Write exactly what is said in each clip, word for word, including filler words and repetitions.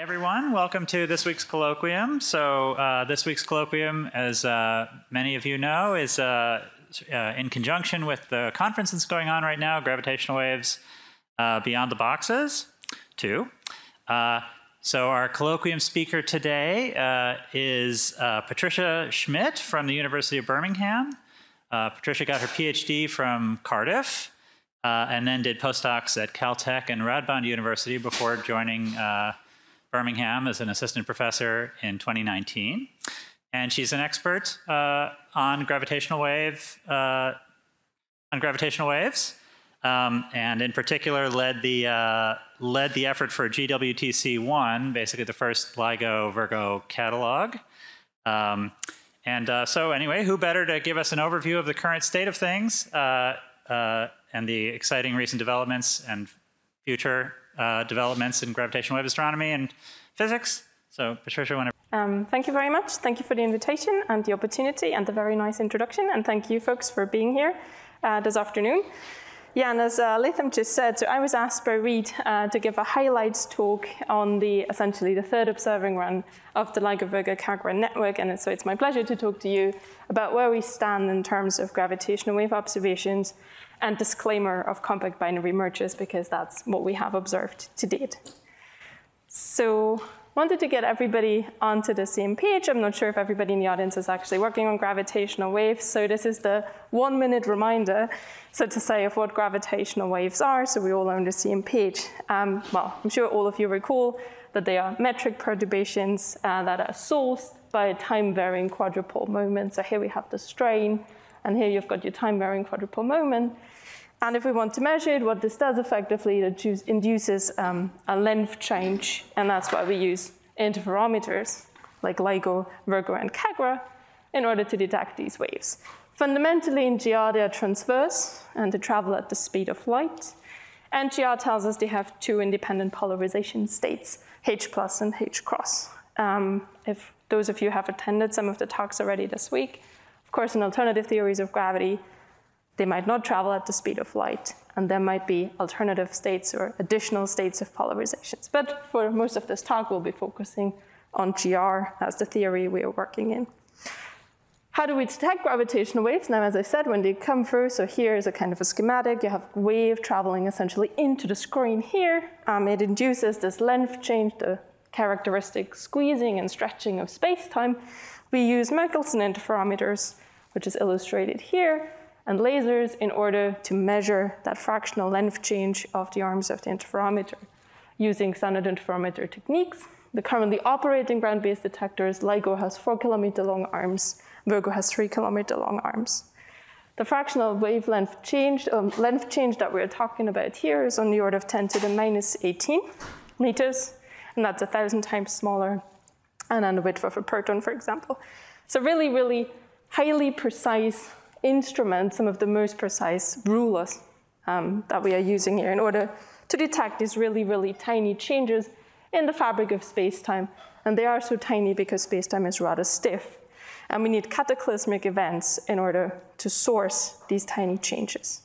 everyone. Welcome to this week's colloquium. So uh, this week's colloquium, as uh, many of you know, is uh, uh, in conjunction with the conference that's going on right now, Gravitational Waves uh, Beyond the Boxes, two. Uh, so our colloquium speaker today uh, is uh, Patricia Schmidt from the University of Birmingham. Uh, Patricia got her PhD from Cardiff uh, and then did postdocs at Caltech and Radboud University before joining uh, Birmingham as an assistant professor in twenty nineteen. And she's an expert uh, on gravitational wave, uh, on gravitational waves, um, and in particular led the uh, led the effort for G W T C one, basically the first LIGO Virgo catalog. Um, and uh, so anyway, who better to give us an overview of the current state of things uh, uh, and the exciting recent developments and future Uh, developments in gravitational wave astronomy and physics. So Patricia, whenever. Um, thank you very much. Thank you for the invitation and the opportunity and the very nice introduction. And thank you folks for being here uh, this afternoon. Yeah, and as uh, Latham just said, so I was asked by Reed uh, to give a highlights talk on the essentially the third observing run of the LIGO Virgo Kagra network. And so it's my pleasure to talk to you about where we stand in terms of gravitational wave observations and disclaimer of compact binary mergers, because that's what we have observed to date. So wanted to get everybody onto the same page. I'm not sure if everybody in the audience is actually working on gravitational waves. So this is the one minute reminder, so to say, of what gravitational waves are, so we're all on the same page. Um, well, I'm sure all of you recall that they are metric perturbations uh, that are sourced by a time-varying quadrupole moment. So here we have the strain, and here you've got your time-varying quadrupole moment. And if we want to measure it, what this does effectively, it induces um, a length change, and that's why we use interferometers like LIGO, Virgo, and Kagra in order to detect these waves. Fundamentally, in G R, they are transverse, and they travel at the speed of light. And G R tells us they have two independent polarization states, H plus and H cross. Um, if those of you have attended some of the talks already this week, of course, in alternative theories of gravity, they might not travel at the speed of light, and there might be alternative states or additional states of polarizations. But for most of this talk, we'll be focusing on G R as the theory we are working in. How do we detect gravitational waves? Now, as I said, when they come through, so here is a kind of a schematic. You have a wave traveling essentially into the screen here. Um, it induces this length change, the characteristic squeezing and stretching of space-time. We use Michelson interferometers, which is illustrated here, and lasers in order to measure that fractional length change of the arms of the interferometer using standard interferometer techniques. The currently operating ground-based detectors, LIGO has four kilometer long arms, Virgo has three kilometer long arms. The fractional wavelength change, um, length change that we're talking about here is on the order of ten to the minus eighteen meters, and that's a thousand times smaller and on the width of a proton, for example. So really, really highly precise instruments, some of the most precise rulers um, that we are using here in order to detect these really, really tiny changes in the fabric of space-time. And they are so tiny because space-time is rather stiff. And we need cataclysmic events in order to source these tiny changes.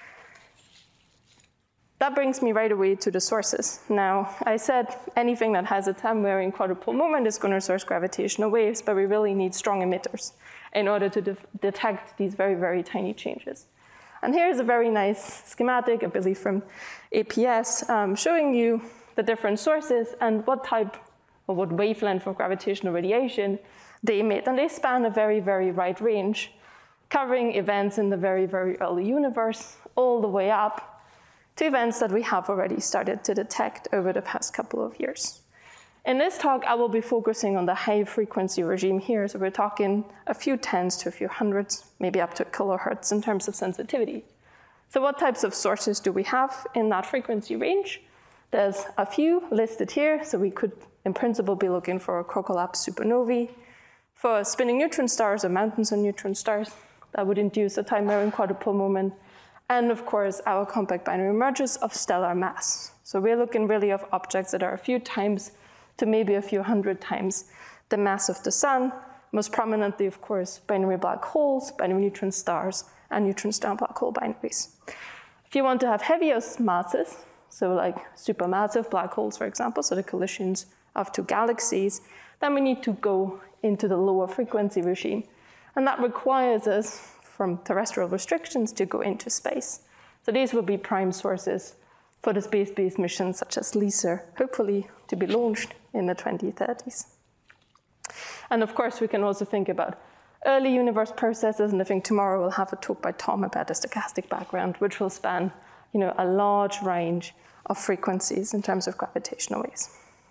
That brings me right away to the sources. Now, I said anything that has a time-varying quadrupole moment is going to source gravitational waves, but we really need strong emitters in order to de detect these very, very tiny changes. And here's a very nice schematic, I believe from A P S, um, showing you the different sources and what type or what wavelength of gravitational radiation they emit. And they span a very, very wide range, covering events in the very, very early universe, all the way up to events that we have already started to detect over the past couple of years. In this talk, I will be focusing on the high frequency regime here. So we're talking a few tens to a few hundreds, maybe up to kilohertz in terms of sensitivity. So what types of sources do we have in that frequency range? There's a few listed here. So we could, in principle, be looking for CoCoLAP supernovae, for spinning neutron stars or mountains of neutron stars that would induce a time-varying quadrupole moment, and of course, our compact binary mergers of stellar mass. So we're looking really of objects that are a few times to maybe a few hundred times the mass of the sun, most prominently, of course, binary black holes, binary neutron stars, and neutron star black hole binaries. If you want to have heavier masses, so like supermassive black holes, for example, so the collisions of two galaxies, then we need to go into the lower frequency regime. And that requires us, from terrestrial restrictions, to go into space. So these will be prime sources for the space-based missions such as LISA, hopefully to be launched in the twenty thirties. And of course, we can also think about early universe processes, and I think tomorrow we'll have a talk by Tom about the stochastic background, which will span, you know, a large range of frequencies in terms of gravitational waves.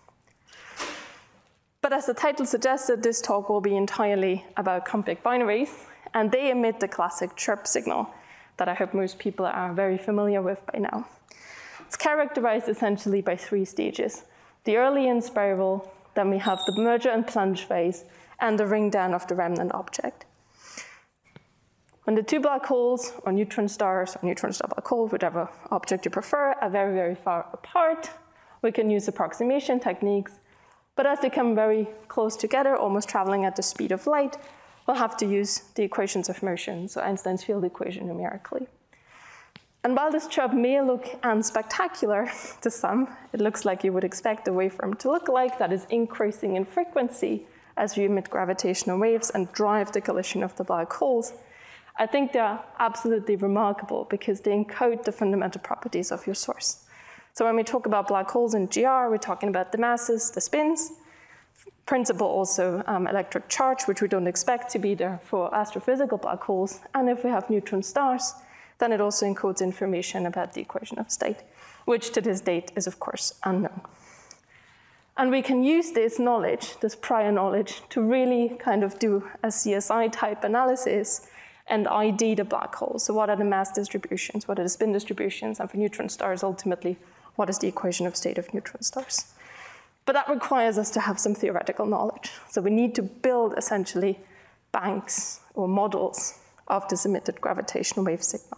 But as the title suggested, this talk will be entirely about compact binaries, and they emit the classic chirp signal that I hope most people are very familiar with by now. It's characterized essentially by three stages: the early in spiral, then we have the merger and plunge phase, and the ring down of the remnant object. When the two black holes, or neutron stars, or neutron star black hole, whatever object you prefer, are very, very far apart, we can use approximation techniques. But as they come very close together, almost traveling at the speed of light, we'll have to use the equations of motion, so Einstein's field equation numerically. And while this chirp may look unspectacular to some, it looks like you would expect the waveform to look like, that is increasing in frequency as you emit gravitational waves and drive the collision of the black holes. I think they're absolutely remarkable because they encode the fundamental properties of your source. So when we talk about black holes in G R, we're talking about the masses, the spins, principle also um, electric charge, which we don't expect to be there for astrophysical black holes. And if we have neutron stars, then it also encodes information about the equation of state, which to this date is, of course, unknown. And we can use this knowledge, this prior knowledge, to really kind of do a C S I-type analysis and I D the black holes. So what are the mass distributions? What are the spin distributions? And for neutron stars, ultimately, what is the equation of state of neutron stars? But that requires us to have some theoretical knowledge. So we need to build, essentially, banks or models of this emitted gravitational wave signal.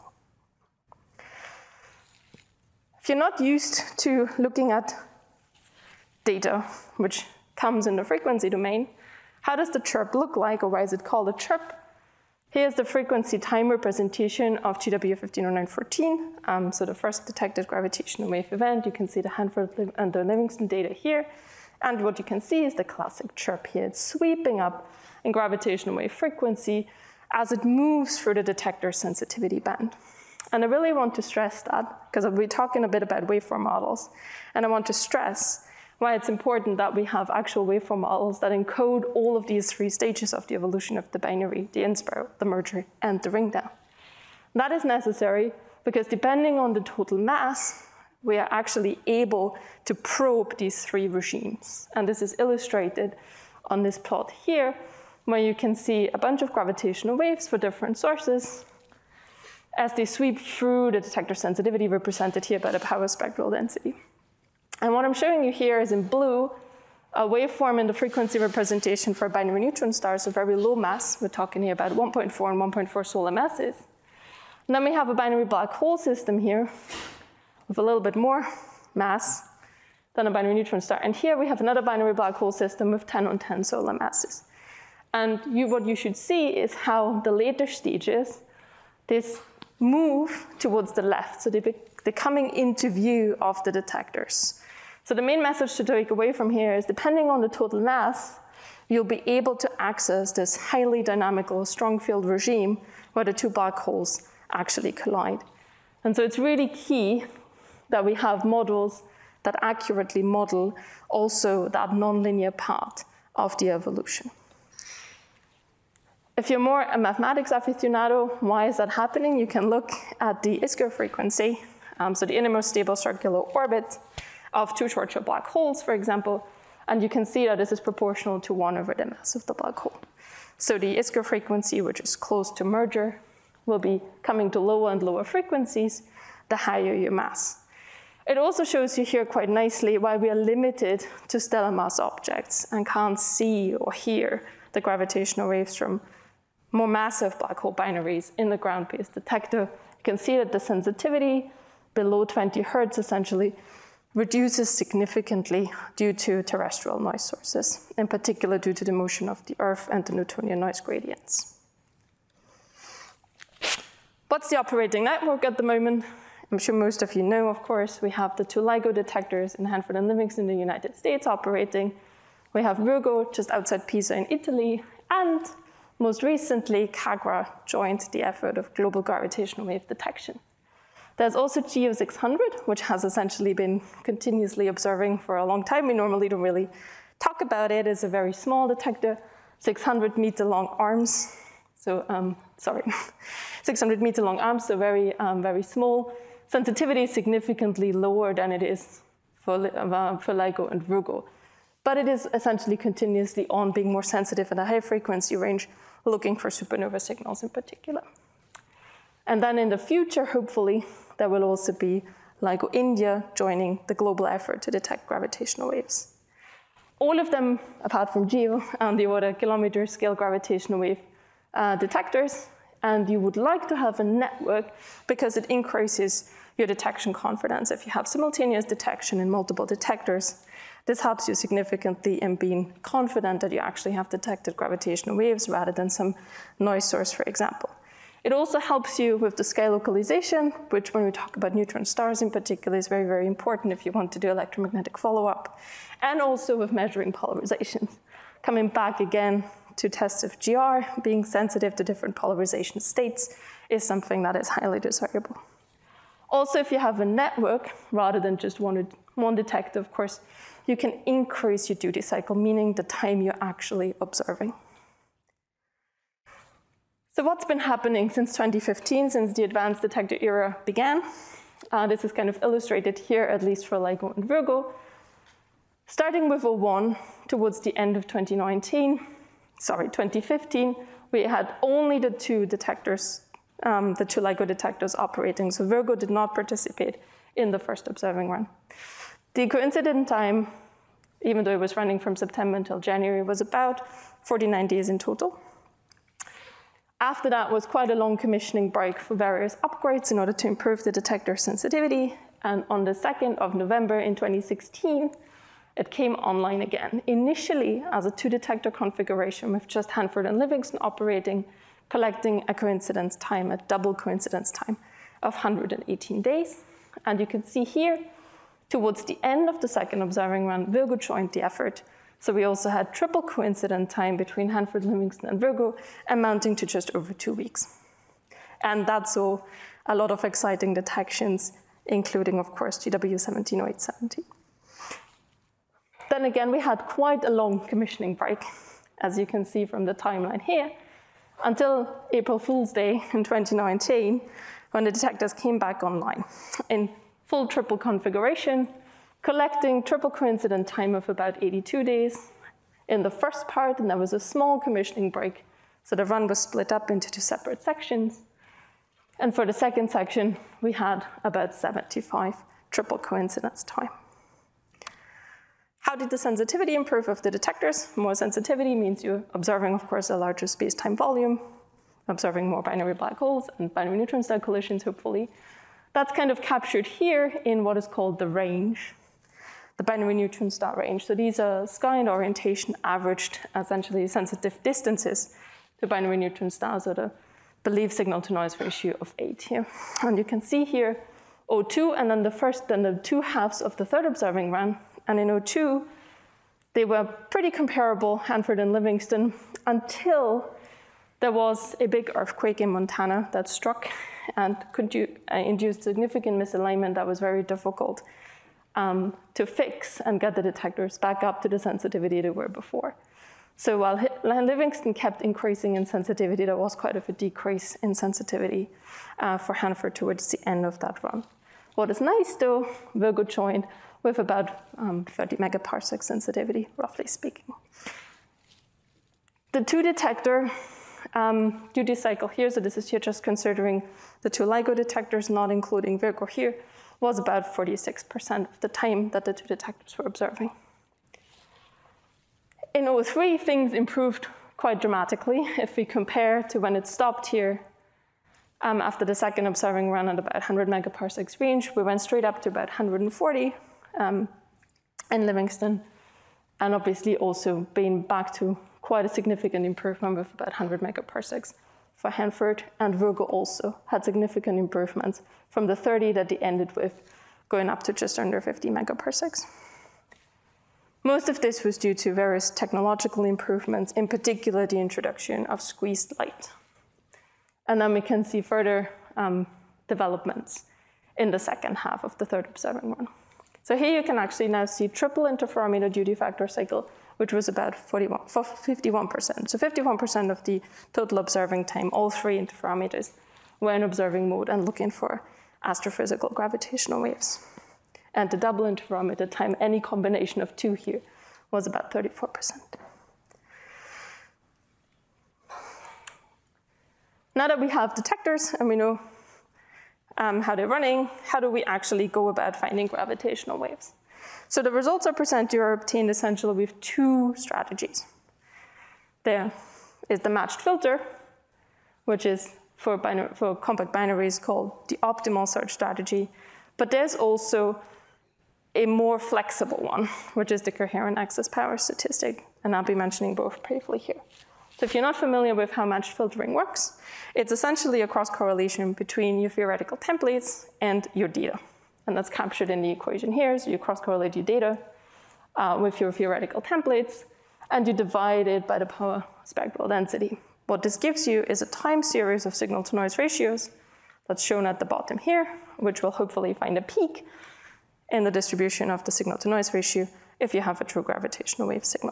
If you're not used to looking at data, which comes in the frequency domain, how does the chirp look like, or why is it called a chirp? Here's the frequency time representation of G W fifteen oh nine fourteen, um, so the first detected gravitational wave event. You can see the Hanford and the Livingston data here. And what you can see is the classic chirp here. It's sweeping up in gravitational wave frequency as it moves through the detector sensitivity band. And I really want to stress that, because we're talking a bit about waveform models, and I want to stress why it's important that we have actual waveform models that encode all of these three stages of the evolution of the binary, the in-spiral, the merger, and the ring down. That is necessary because depending on the total mass, we are actually able to probe these three regimes. And this is illustrated on this plot here, where you can see a bunch of gravitational waves for different sources as they sweep through the detector sensitivity, represented here by the power spectral density. And what I'm showing you here is in blue, a waveform in the frequency representation for binary neutron stars, so very low mass. We're talking here about one point four and one point four solar masses. And then we have a binary black hole system here with a little bit more mass than a binary neutron star. And here we have another binary black hole system with ten on ten solar masses. And you, what you should see is how the later stages, this move towards the left. So they be, they're coming into view of the detectors. So the main message to take away from here is, depending on the total mass, you'll be able to access this highly dynamical strong field regime where the two black holes actually collide. And so it's really key that we have models that accurately model also that nonlinear part of the evolution. If you're more a mathematics aficionado, why is that happening? You can look at the I S C O frequency, um, so the innermost stable circular orbit of two Schwarzschild black holes, for example, and you can see that this is proportional to one over the mass of the black hole. So the I S C O frequency, which is close to merger, will be coming to lower and lower frequencies the higher your mass. It also shows you here quite nicely why we are limited to stellar mass objects and can't see or hear the gravitational waves from more massive black hole binaries in the ground-based detector. You can see that the sensitivity below twenty hertz essentially reduces significantly due to terrestrial noise sources, in particular due to the motion of the Earth and the Newtonian noise gradients. What's the operating network at the moment? I'm sure most of you know, of course, we have the two LIGO detectors in Hanford and Livingston in the United States operating. We have Virgo just outside Pisa in Italy, and most recently, CAGRA joined the effort of global gravitational wave detection. There's also GEO six hundred, which has essentially been continuously observing for a long time. We normally don't really talk about it. It's a very small detector, six hundred meter long arms. So, um, sorry, six hundred meter long arms, so very, um, very small. Sensitivity is significantly lower than it is for, uh, for LIGO and Virgo. But it is essentially continuously on, being more sensitive at a high frequency range, looking for supernova signals in particular. And then in the future, hopefully, there will also be LIGO India joining the global effort to detect gravitational waves. All of them, apart from GEO, on the order kilometer scale gravitational wave uh, detectors. And you would like to have a network because it increases your detection confidence. If you have simultaneous detection in multiple detectors, this helps you significantly in being confident that you actually have detected gravitational waves rather than some noise source, for example. It also helps you with the scale localization, which when we talk about neutron stars in particular is very, very important if you want to do electromagnetic follow-up, and also with measuring polarizations. Coming back again to tests of G R, being sensitive to different polarization states is something that is highly desirable. Also, if you have a network rather than just one, one detector, of course, you can increase your duty cycle, meaning the time you're actually observing. So what's been happening since twenty fifteen, since the advanced detector era began? Uh, this is kind of illustrated here, at least for LIGO and Virgo. Starting with O one, towards the end of twenty nineteen, sorry, twenty fifteen, we had only the two detectors, um, the two LIGO detectors operating, so Virgo did not participate in the first observing run. The coincident time, even though it was running from September until January, was about forty-nine days in total. After that was quite a long commissioning break for various upgrades in order to improve the detector sensitivity. And on the second of November in twenty sixteen, it came online again, initially as a two detector configuration with just Hanford and Livingston operating, collecting a coincidence time, a double coincidence time of one hundred eighteen days. And you can see here, towards the end of the second observing run, Virgo joined the effort. So we also had triple coincident time between Hanford, Livingston, and Virgo, amounting to just over two weeks. And that saw a lot of exciting detections, including, of course, G W seventeen oh eight seventy. Then again, we had quite a long commissioning break, as you can see from the timeline here, until April Fool's Day in twenty nineteen, when the detectors came back online in full triple configuration, collecting triple coincident time of about eighty-two days in the first part, and there was a small commissioning break. So the run was split up into two separate sections. And for the second section, we had about seventy-five triple coincidence time. How did the sensitivity improve of the detectors? More sensitivity means you're observing, of course, a larger space-time volume, observing more binary black holes and binary neutron star collisions, hopefully. That's kind of captured here in what is called the range, the binary neutron star range. So these are sky and orientation averaged, essentially sensitive distances to binary neutron stars, or the believed signal to noise ratio of eight here. And you can see here O two, and then the first, then the two halves of the third observing run. And in O two, they were pretty comparable, Hanford and Livingston, until there was a big earthquake in Montana that struck and induced significant misalignment that was very difficult um, to fix and get the detectors back up to the sensitivity they were before. So while Livingston kept increasing in sensitivity, there was quite a decrease in sensitivity uh, for Hanford towards the end of that run. What is nice, though, Virgo joined with about um, thirty megaparsec sensitivity, roughly speaking. The two detector um, duty cycle here, so this is here just considering the two LIGO detectors, not including Virgo here, was about forty-six percent of the time that the two detectors were observing. In O three, things improved quite dramatically. If we compare to when it stopped here, um, after the second observing run at about one hundred megaparsecs range, we went straight up to about one hundred forty um, in Livingston, and obviously also being back to quite a significant improvement with about one hundred megaparsecs for Hanford, and Virgo also had significant improvements from the thirty that they ended with, going up to just under fifty megaparsecs. Most of this was due to various technological improvements, in particular the introduction of squeezed light. And then we can see further um, developments in the second half of the third observing run. So here you can actually now see triple interferometer duty factor cycle, which was about fifty-one percent. So fifty-one percent of the total observing time, all three interferometers, were in observing mode and looking for astrophysical gravitational waves. And the double interferometer time, any combination of two here, was about thirty-four percent. Now that we have detectors and we know um, how they're running, how do we actually go about finding gravitational waves? So the results are presented are obtained essentially with two strategies. There is the matched filter, which is for, binary, for compact binaries called the optimal search strategy. But there's also a more flexible one, which is the coherent access power statistic. And I'll be mentioning both briefly here. So if you're not familiar with how matched filtering works, it's essentially a cross-correlation between your theoretical templates and your data. And that's captured in the equation here. So you cross-correlate your data uh, with your theoretical templates, and you divide it by the power spectral density. What this gives you is a time series of signal-to-noise ratios that's shown at the bottom here, which will hopefully find a peak in the distribution of the signal-to-noise ratio if you have a true gravitational wave signal.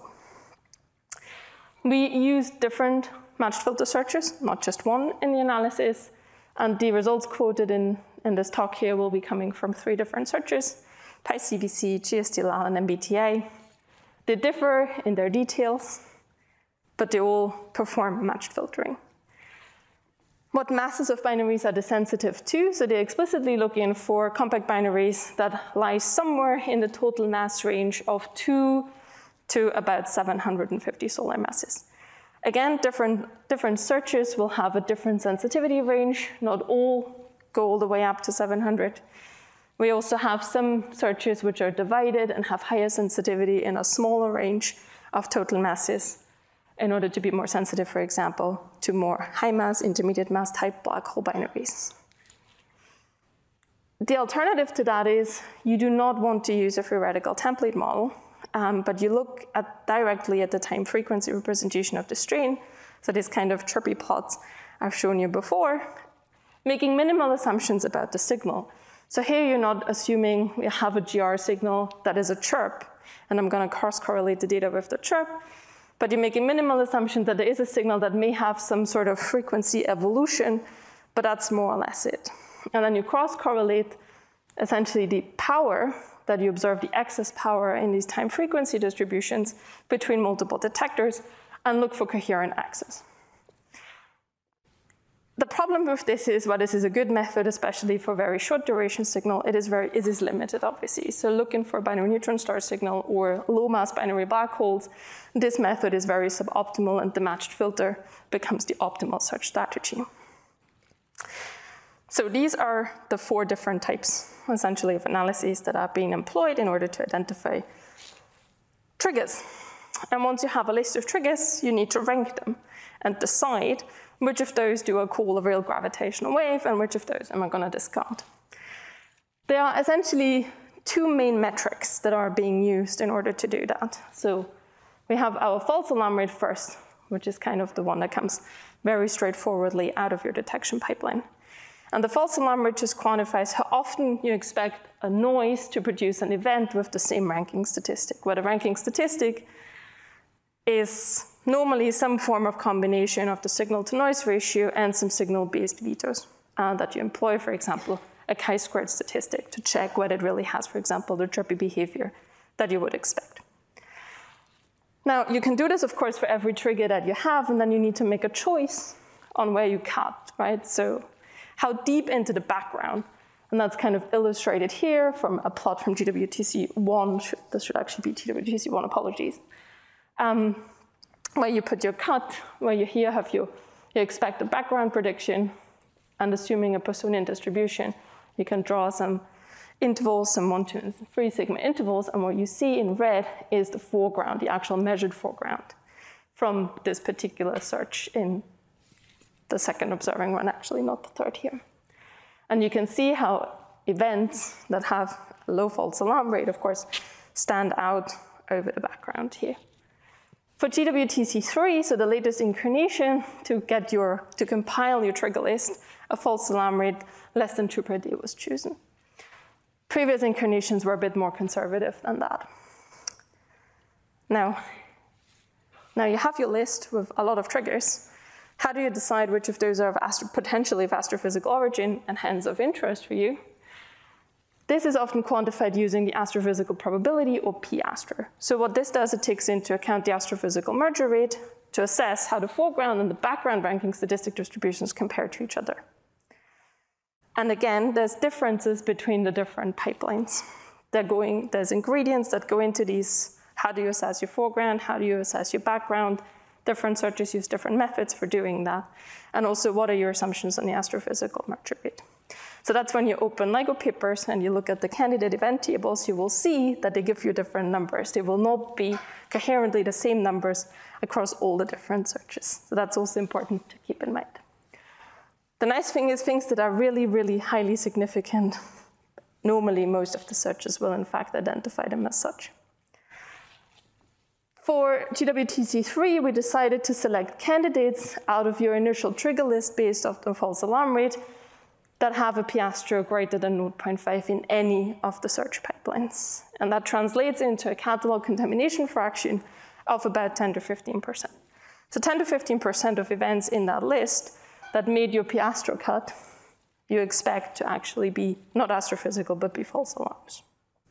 We use different matched filter searches, not just one in the analysis, and the results quoted in, in this talk here will be coming from three different searches, PyCBC, G S T L L, and M B T A. They differ in their details, but they all perform matched filtering. What masses of binaries are they sensitive to? So they're explicitly looking for compact binaries that lie somewhere in the total mass range of two to about seven hundred fifty solar masses. Again, different, different searches will have a different sensitivity range. Not all go all the way up to seven hundred. We also have some searches which are divided and have higher sensitivity in a smaller range of total masses in order to be more sensitive, for example, to more high mass, intermediate mass type black hole binaries. The alternative to that is you do not want to use a theoretical template model, um, but you look at directly at the time frequency representation of the strain, so this kind of chirpy plots I've shown you before, making minimal assumptions about the signal. So here you're not assuming we have a G R signal that is a chirp, and I'm going to cross-correlate the data with the chirp, but you're making minimal assumptions that there is a signal that may have some sort of frequency evolution, but that's more or less it. And then you cross-correlate essentially the power that you observe, the excess power in these time frequency distributions between multiple detectors, and look for coherent access. The problem with this is, while this is a good method, especially for very short duration signal, it is very it is limited, obviously. So looking for binary neutron star signal or low mass binary black holes, this method is very suboptimal, and the matched filter becomes the optimal search strategy. So these are the four different types, essentially, of analyses that are being employed in order to identify triggers. And once you have a list of triggers, you need to rank them and decide which of those do I call a real gravitational wave and which of those am I going to discard. There are essentially two main metrics that are being used in order to do that. So we have our false alarm rate first, which is kind of the one that comes very straightforwardly out of your detection pipeline. And the false alarm rate just quantifies how often you expect a noise to produce an event with the same ranking statistic, where the ranking statistic is normally some form of combination of the signal-to-noise ratio and some signal-based vetos uh, that you employ, for example, a chi-squared statistic to check whether it really has, for example, the chirpy behavior that you would expect. Now, you can do this, of course, for every trigger that you have, and then you need to make a choice on where you cut, right? So how deep into the background, and that's kind of illustrated here from a plot from G W T C one. This should actually be G W T C one, apologies. Um, where you put your cut, where you here have your, your expected background prediction, and assuming a Poissonian distribution, you can draw some intervals, some one, two, and three sigma intervals, and what you see in red is the foreground, the actual measured foreground from this particular search in the second observing run, actually, not the third here. And you can see how events that have a low false alarm rate, of course, stand out over the background here. For G W T C three, so the latest incarnation, to get your, to compile your trigger list, a false alarm rate less than two per day was chosen. Previous incarnations were a bit more conservative than that. Now, now you have your list with a lot of triggers. How do you decide which of those are of astro potentially of astrophysical origin and hence of interest for you? This is often quantified using the astrophysical probability, or p-astro. So what this does, it takes into account the astrophysical merger rate to assess how the foreground and the background ranking statistic distributions compare to each other. And again, there's differences between the different pipelines. They're going, there's ingredients that go into these. How do you assess your foreground? How do you assess your background? Different searches use different methods for doing that. And also, what are your assumptions on the astrophysical merger rate? So that's when you open LIGO papers and you look at the candidate event tables, you will see that they give you different numbers. They will not be coherently the same numbers across all the different searches. So that's also important to keep in mind. The nice thing is things that are really, really highly significant, normally most of the searches will in fact identify them as such. For G W T C three, we decided to select candidates out of your initial trigger list based off the false alarm rate that have a p-astro greater than zero point five in any of the search pipelines. And that translates into a catalog contamination fraction of about ten to fifteen percent. So ten to fifteen percent of events in that list that made your p-astro cut, you expect to actually be not astrophysical, but be false alarms.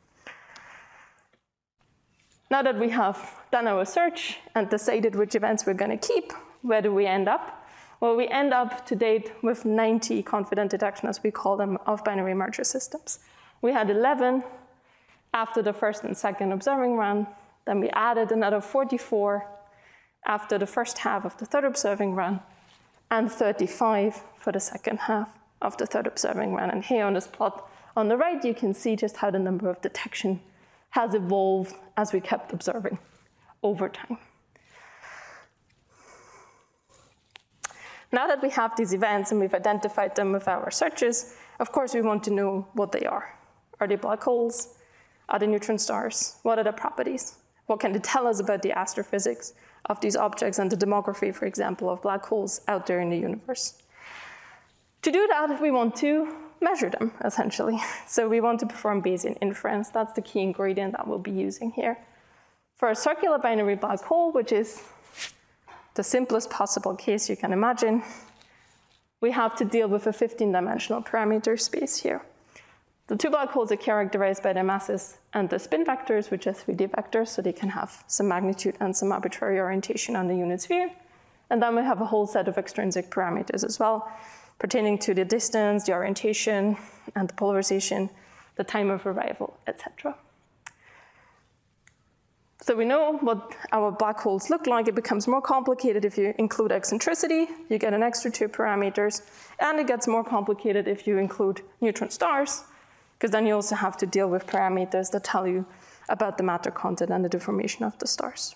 Now that we have done our search and decided which events we're going to keep, where do we end up? Well, we end up to date with ninety confident detection, as we call them, of binary merger systems. We had eleven after the first and second observing run. Then we added another forty-four after the first half of the third observing run, and thirty-five for the second half of the third observing run. And here on this plot on the right, you can see just how the number of detection has evolved as we kept observing over time. Now that we have these events and we've identified them with our searches, of course we want to know what they are. Are they black holes? Are they neutron stars? What are their properties? What can they tell us about the astrophysics of these objects and the demography, for example, of black holes out there in the universe? To do that, we want to measure them, essentially. So we want to perform Bayesian inference. That's the key ingredient that we'll be using here. For a circular binary black hole, which is the simplest possible case you can imagine, we have to deal with a fifteen dimensional parameter space here. The two black holes are characterized by their masses and the spin vectors, which are three D vectors, so they can have some magnitude and some arbitrary orientation on the unit sphere. And then we have a whole set of extrinsic parameters as well, pertaining to the distance, the orientation, and the polarization, the time of arrival, et cetera. So we know what our black holes look like. It becomes more complicated if you include eccentricity. You get an extra two parameters. And it gets more complicated if you include neutron stars, because then you also have to deal with parameters that tell you about the matter content and the deformation of the stars.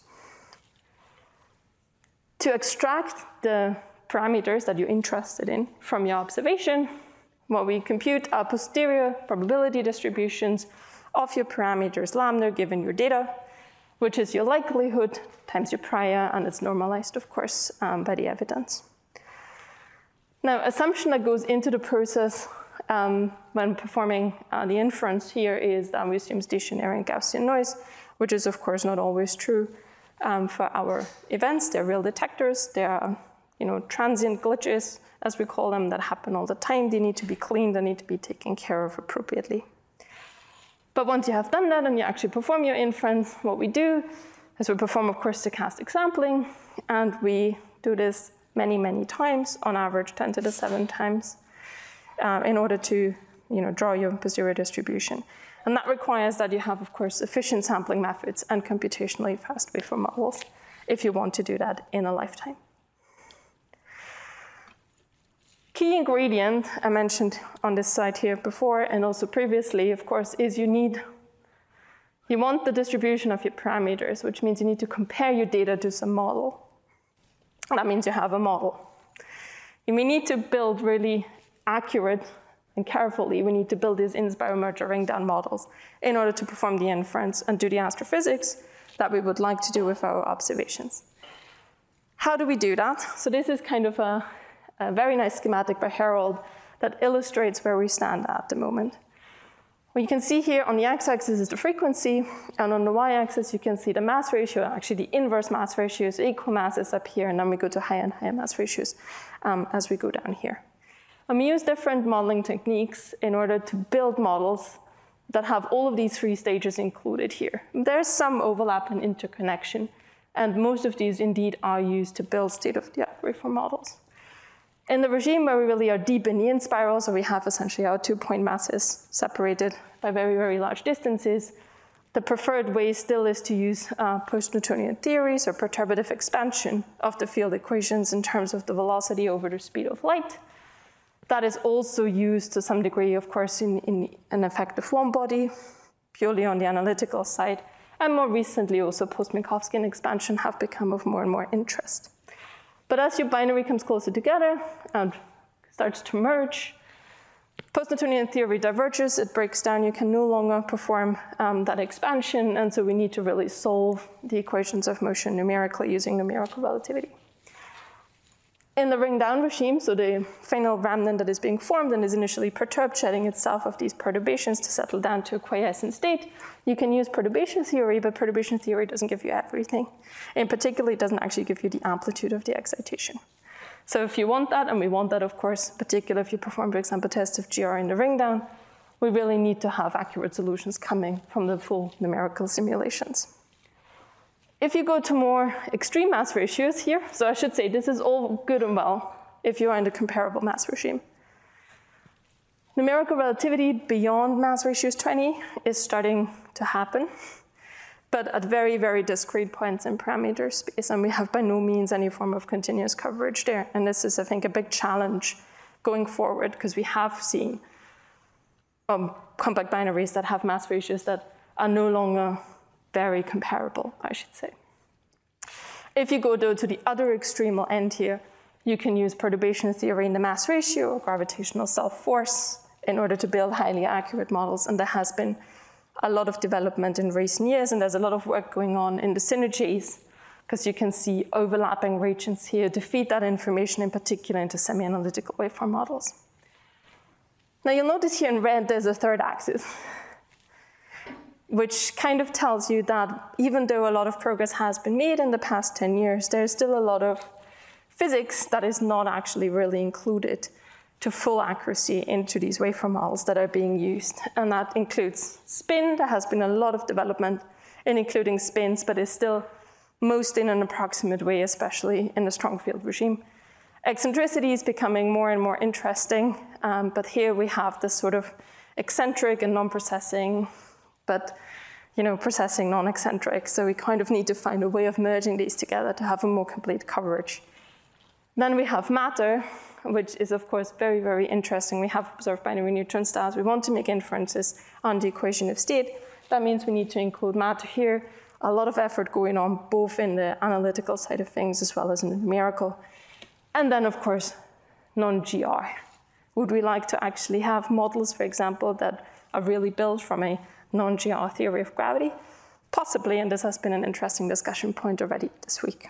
To extract the parameters that you're interested in from your observation, what we compute are posterior probability distributions of your parameters lambda given your data, which is your likelihood times your prior, and it's normalized, of course, um, by the evidence. Now, assumption that goes into the process um, when performing uh, the inference here is that we assume stationary and Gaussian noise, which is, of course, not always true um, for our events. They're real detectors. They are, you know, transient glitches, as we call them, that happen all the time. They need to be cleaned. They need to be taken care of appropriately. But once you have done that and you actually perform your inference, what we do is we perform, of course, stochastic sampling, and we do this many, many times, on average ten to the seven times, uh, in order to, you know, draw your posterior distribution. And that requires that you have, of course, efficient sampling methods and computationally fast waveform models if you want to do that in a lifetime. Key ingredient I mentioned on this slide here before and also previously, of course, is you need, you want the distribution of your parameters, which means you need to compare your data to some model. That means you have a model. And we need to build really accurate and carefully, we need to build these inspiro merger ring down models in order to perform the inference and do the astrophysics that we would like to do with our observations. How do we do that? So this is kind of a, a very nice schematic by Harold that illustrates where we stand at the moment. What you can see here on the x-axis is the frequency, and on the y-axis you can see the mass ratio, actually the inverse mass ratio, so equal masses up here, and then we go to higher and higher mass ratios um, as we go down here. And we use different modeling techniques in order to build models that have all of these three stages included here. There's some overlap and interconnection, and most of these indeed are used to build state-of-the-art waveform models. In the regime where we really are deep in the inspiral, so we have essentially our two-point masses separated by very, very large distances, the preferred way still is to use uh, post-Newtonian theories or perturbative expansion of the field equations in terms of the velocity over the speed of light. That is also used to some degree, of course, in, in an effective one-body, purely on the analytical side, and more recently also post-Minkowskian expansion have become of more and more interest. But as your binary comes closer together and starts to merge, post-Newtonian theory diverges, it breaks down, you can no longer perform um, that expansion, and so we need to really solve the equations of motion numerically using numerical relativity. In the ring-down regime, so the final remnant that is being formed and is initially perturbed, shedding itself of these perturbations to settle down to a quiescent state, you can use perturbation theory, but perturbation theory doesn't give you everything. In particular, it doesn't actually give you the amplitude of the excitation. So if you want that, and we want that, of course, particularly if you perform, for example, tests of G R in the ring-down, we really need to have accurate solutions coming from the full numerical simulations. If you go to more extreme mass ratios here, so I should say this is all good and well if you are in the comparable mass regime. Numerical relativity beyond mass ratios twenty is starting to happen, but at very, very discrete points in parameter space, and we have by no means any form of continuous coverage there. And this is, I think, a big challenge going forward, because we have seen um, compact binaries that have mass ratios that are no longer very comparable, I should say. If you go, though, to the other extremal end here, you can use perturbation theory in the mass ratio or gravitational self-force in order to build highly accurate models, and there has been a lot of development in recent years, and there's a lot of work going on in the synergies, because you can see overlapping regions here to feed that information, in particular into semi-analytical waveform models. Now you'll notice here in red there's a third axis, which kind of tells you that even though a lot of progress has been made in the past ten years, there's still a lot of physics that is not actually really included to full accuracy into these waveform models that are being used. And that includes spin. There has been a lot of development in including spins, but is still most in an approximate way, especially in the strong field regime. Eccentricity is becoming more and more interesting, um, but here we have this sort of eccentric and non-processing, but you know, processing non-eccentric. So we kind of need to find a way of merging these together to have a more complete coverage. Then we have matter, which is of course very, very interesting. We have observed binary neutron stars. We want to make inferences on the equation of state. That means we need to include matter here. A lot of effort going on both in the analytical side of things as well as in the numerical. And then of course, non-G R. Would we like to actually have models, for example, that are really built from a non-G R theory of gravity? Possibly, and this has been an interesting discussion point already this week.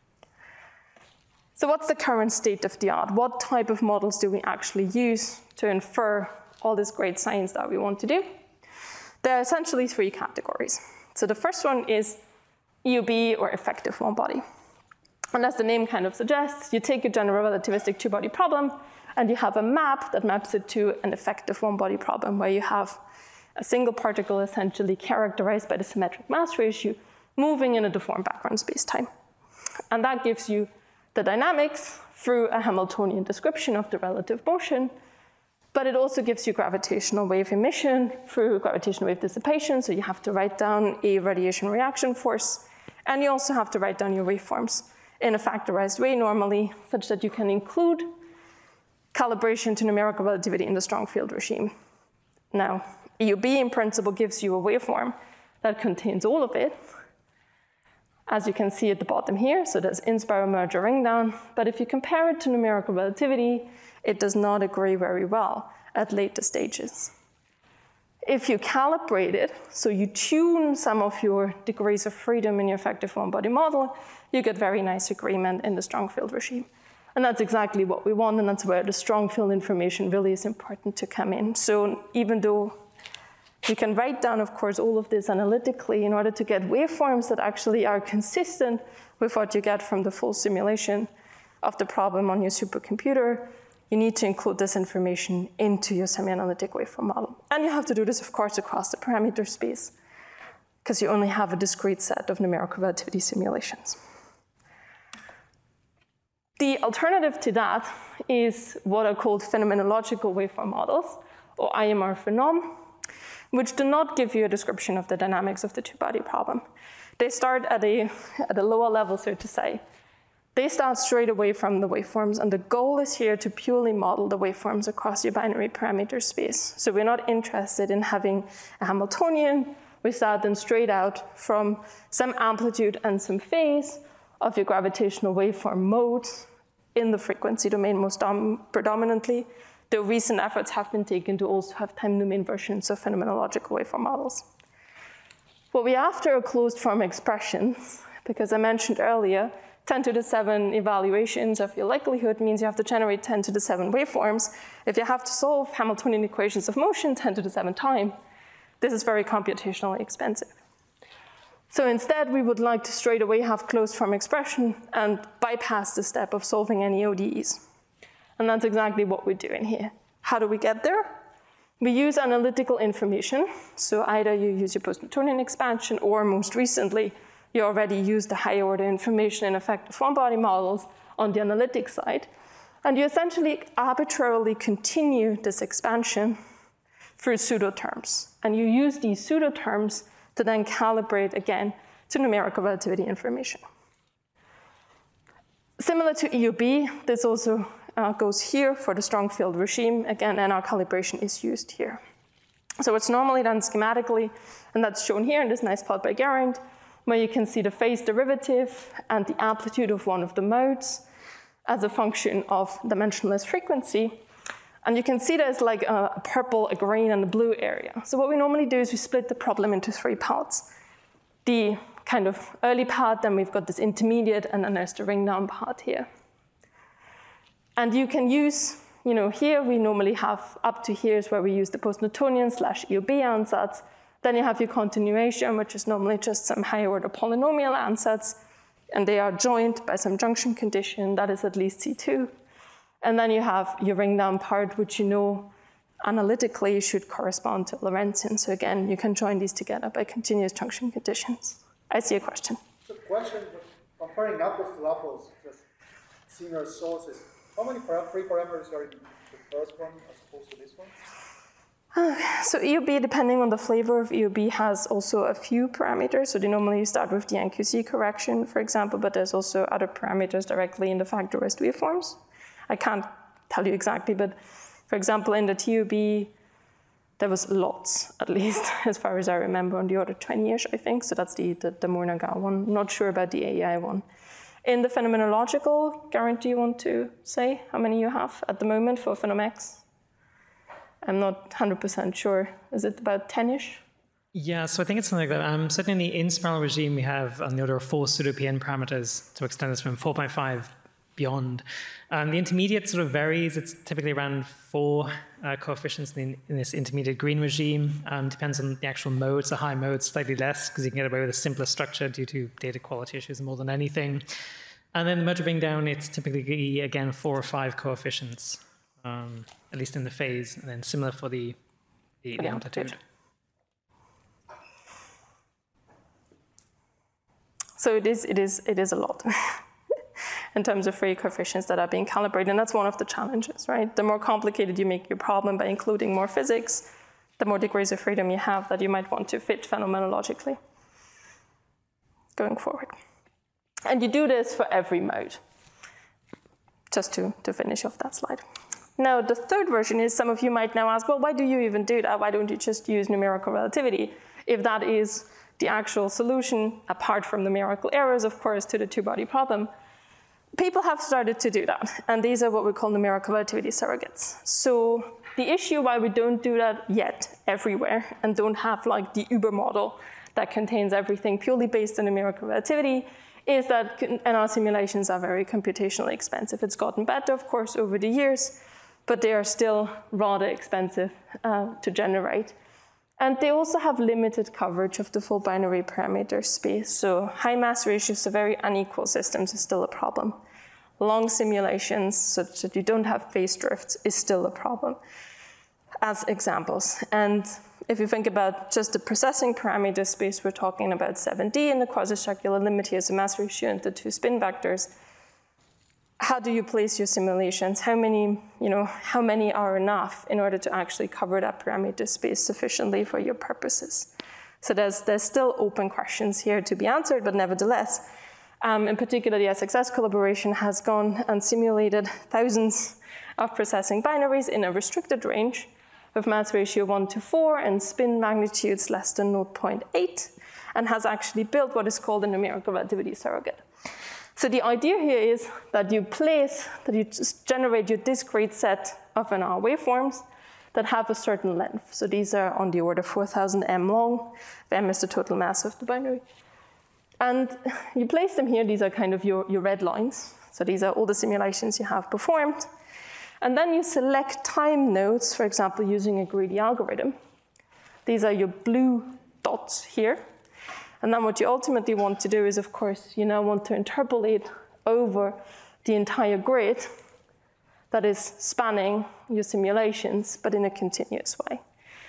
So what's the current state of the art? What type of models do we actually use to infer all this great science that we want to do? There are essentially three categories. So the first one is E U B, or effective one-body. And as the name kind of suggests, you take a general relativistic two-body problem, and you have a map that maps it to an effective one-body problem, where you have a single particle essentially characterized by the symmetric mass ratio moving in a deformed background space-time. And that gives you the dynamics through a Hamiltonian description of the relative motion, but it also gives you gravitational wave emission through gravitational wave dissipation, so you have to write down a radiation reaction force, and you also have to write down your waveforms in a factorized way normally, such that you can include calibration to numerical relativity in the strong field regime. Now, E U B in principle gives you a waveform that contains all of it, as you can see at the bottom here. So there's inspiral merger ring down. But if you compare it to numerical relativity, it does not agree very well at later stages. If you calibrate it, so you tune some of your degrees of freedom in your effective one-body model, you get very nice agreement in the strong field regime. And that's exactly what we want, and that's where the strong field information really is important to come in. So even though we can write down, of course, all of this analytically in order to get waveforms that actually are consistent with what you get from the full simulation of the problem on your supercomputer, you need to include this information into your semi-analytic waveform model. And you have to do this, of course, across the parameter space, because you only have a discrete set of numerical relativity simulations. The alternative to that is what are called phenomenological waveform models, or I M R phenom, which do not give you a description of the dynamics of the two-body problem. They start at a, at a lower level, so to say. They start straight away from the waveforms, and the goal is here to purely model the waveforms across your binary parameter space. So we're not interested in having a Hamiltonian. We start then straight out from some amplitude and some phase of your gravitational waveform modes in the frequency domain most predominantly, though recent efforts have been taken to also have time domain versions of phenomenological waveform models. What we after are closed form expressions, because I mentioned earlier, ten to the seven evaluations of your likelihood means you have to generate ten to the seven waveforms. If you have to solve Hamiltonian equations of motion ten to the seven time, this is very computationally expensive. So instead, we would like to straight away have closed form expression and bypass the step of solving any O D Es. And that's exactly what we're doing here. How do we get there? We use analytical information. So either you use your post-Newtonian expansion, or most recently, you already use the higher order information in effective one-body models on the analytic side. And you essentially arbitrarily continue this expansion through pseudo-terms. And you use these pseudo-terms to then calibrate again to numerical relativity information. Similar to E U B, this also uh, goes here for the strong field regime. Again, N R calibration is used here. So it's normally done schematically, and that's shown here in this nice plot by Geraint, where you can see the phase derivative and the amplitude of one of the modes as a function of dimensionless frequency. And you can see there's like a, a purple, a green, and a blue area. So what we normally do is we split the problem into three parts. The kind of early part, then we've got this intermediate, and then there's the ring down part here. And you can use, you know, here we normally have up to here is where we use the post-Newtonian slash E U B ansatz. Then you have your continuation, which is normally just some higher order polynomial ansatz, and they are joined by some junction condition that is at least C two. And then you have your ring down part, which you know analytically should correspond to Lorentzian. So again, you can join these together by continuous junction conditions. I see a question. So question, comparing apples to apples, just similar sources, how many free parameters are in the first one as opposed to this one? So E U B, depending on the flavor of E U B, has also a few parameters. So they normally start with the N Q C correction, for example, but there's also other parameters directly in the factorized waveforms. I can't tell you exactly, but for example, in the T U B, there was lots, at least, as far as I remember, on the order twenty-ish, I think. So that's the, the, the Moore-Nagel one. Not sure about the A E I one. In the phenomenological, Geraint, do you want to say how many you have at the moment for PhenomeX? I'm not one hundred percent sure. Is it about ten-ish? Yeah, so I think it's something like that. Um, certainly in the in-spiral regime, we have on the order of four pseudo-P N parameters to extend this from four point five beyond. Um, the intermediate sort of varies. It's typically around four uh, coefficients in, in this intermediate green regime. Um, depends on the actual modes. The high modes, slightly less, because you can get away with a simpler structure due to data quality issues more than anything. And then the merger ring down, it's typically, again, four or five coefficients, um, at least in the phase, and then similar for the, the, the amplitude. So it is, it is, it is a lot. In terms of free coefficients that are being calibrated, and that's one of the challenges, right? The more complicated you make your problem by including more physics, the more degrees of freedom you have that you might want to fit phenomenologically going forward. And you do this for every mode, just to, to finish off that slide. Now, the third version is, some of you might now ask, well, why do you even do that? Why don't you just use numerical relativity if that is the actual solution, apart from numerical errors, of course, to the two-body problem, people have started to do that. And these are what we call numerical relativity surrogates. So the issue why we don't do that yet everywhere and don't have like the Uber model that contains everything purely based on numerical relativity is that N R simulations are very computationally expensive. It's gotten better, of course, over the years, but they are still rather expensive uh, to generate. And they also have limited coverage of the full binary parameter space. So high mass ratios to very unequal systems is still a problem. Long simulations such that you don't have phase drifts is still a problem, as examples. And if you think about just the processing parameter space, we're talking about seven D and the quasi-circular limit here is the mass ratio and the two spin vectors. How do you place your simulations? How many, you know, how many are enough in order to actually cover that parameter space sufficiently for your purposes? So there's, there's still open questions here to be answered, but nevertheless, um, in particular, the S X S collaboration has gone and simulated thousands of processing binaries in a restricted range with mass ratio one to four and spin magnitudes less than zero point eight, and has actually built what is called a numerical relativity surrogate. So the idea here is that you place, that you just generate your discrete set of N R waveforms that have a certain length. So these are on the order four thousand M long. M is the total mass of the binary. And you place them here. These are kind of your, your red lines. So these are all the simulations you have performed. And then you select time nodes, for example, using a greedy algorithm. These are your blue dots here. And then what you ultimately want to do is, of course, you now want to interpolate over the entire grid that is spanning your simulations, but in a continuous way.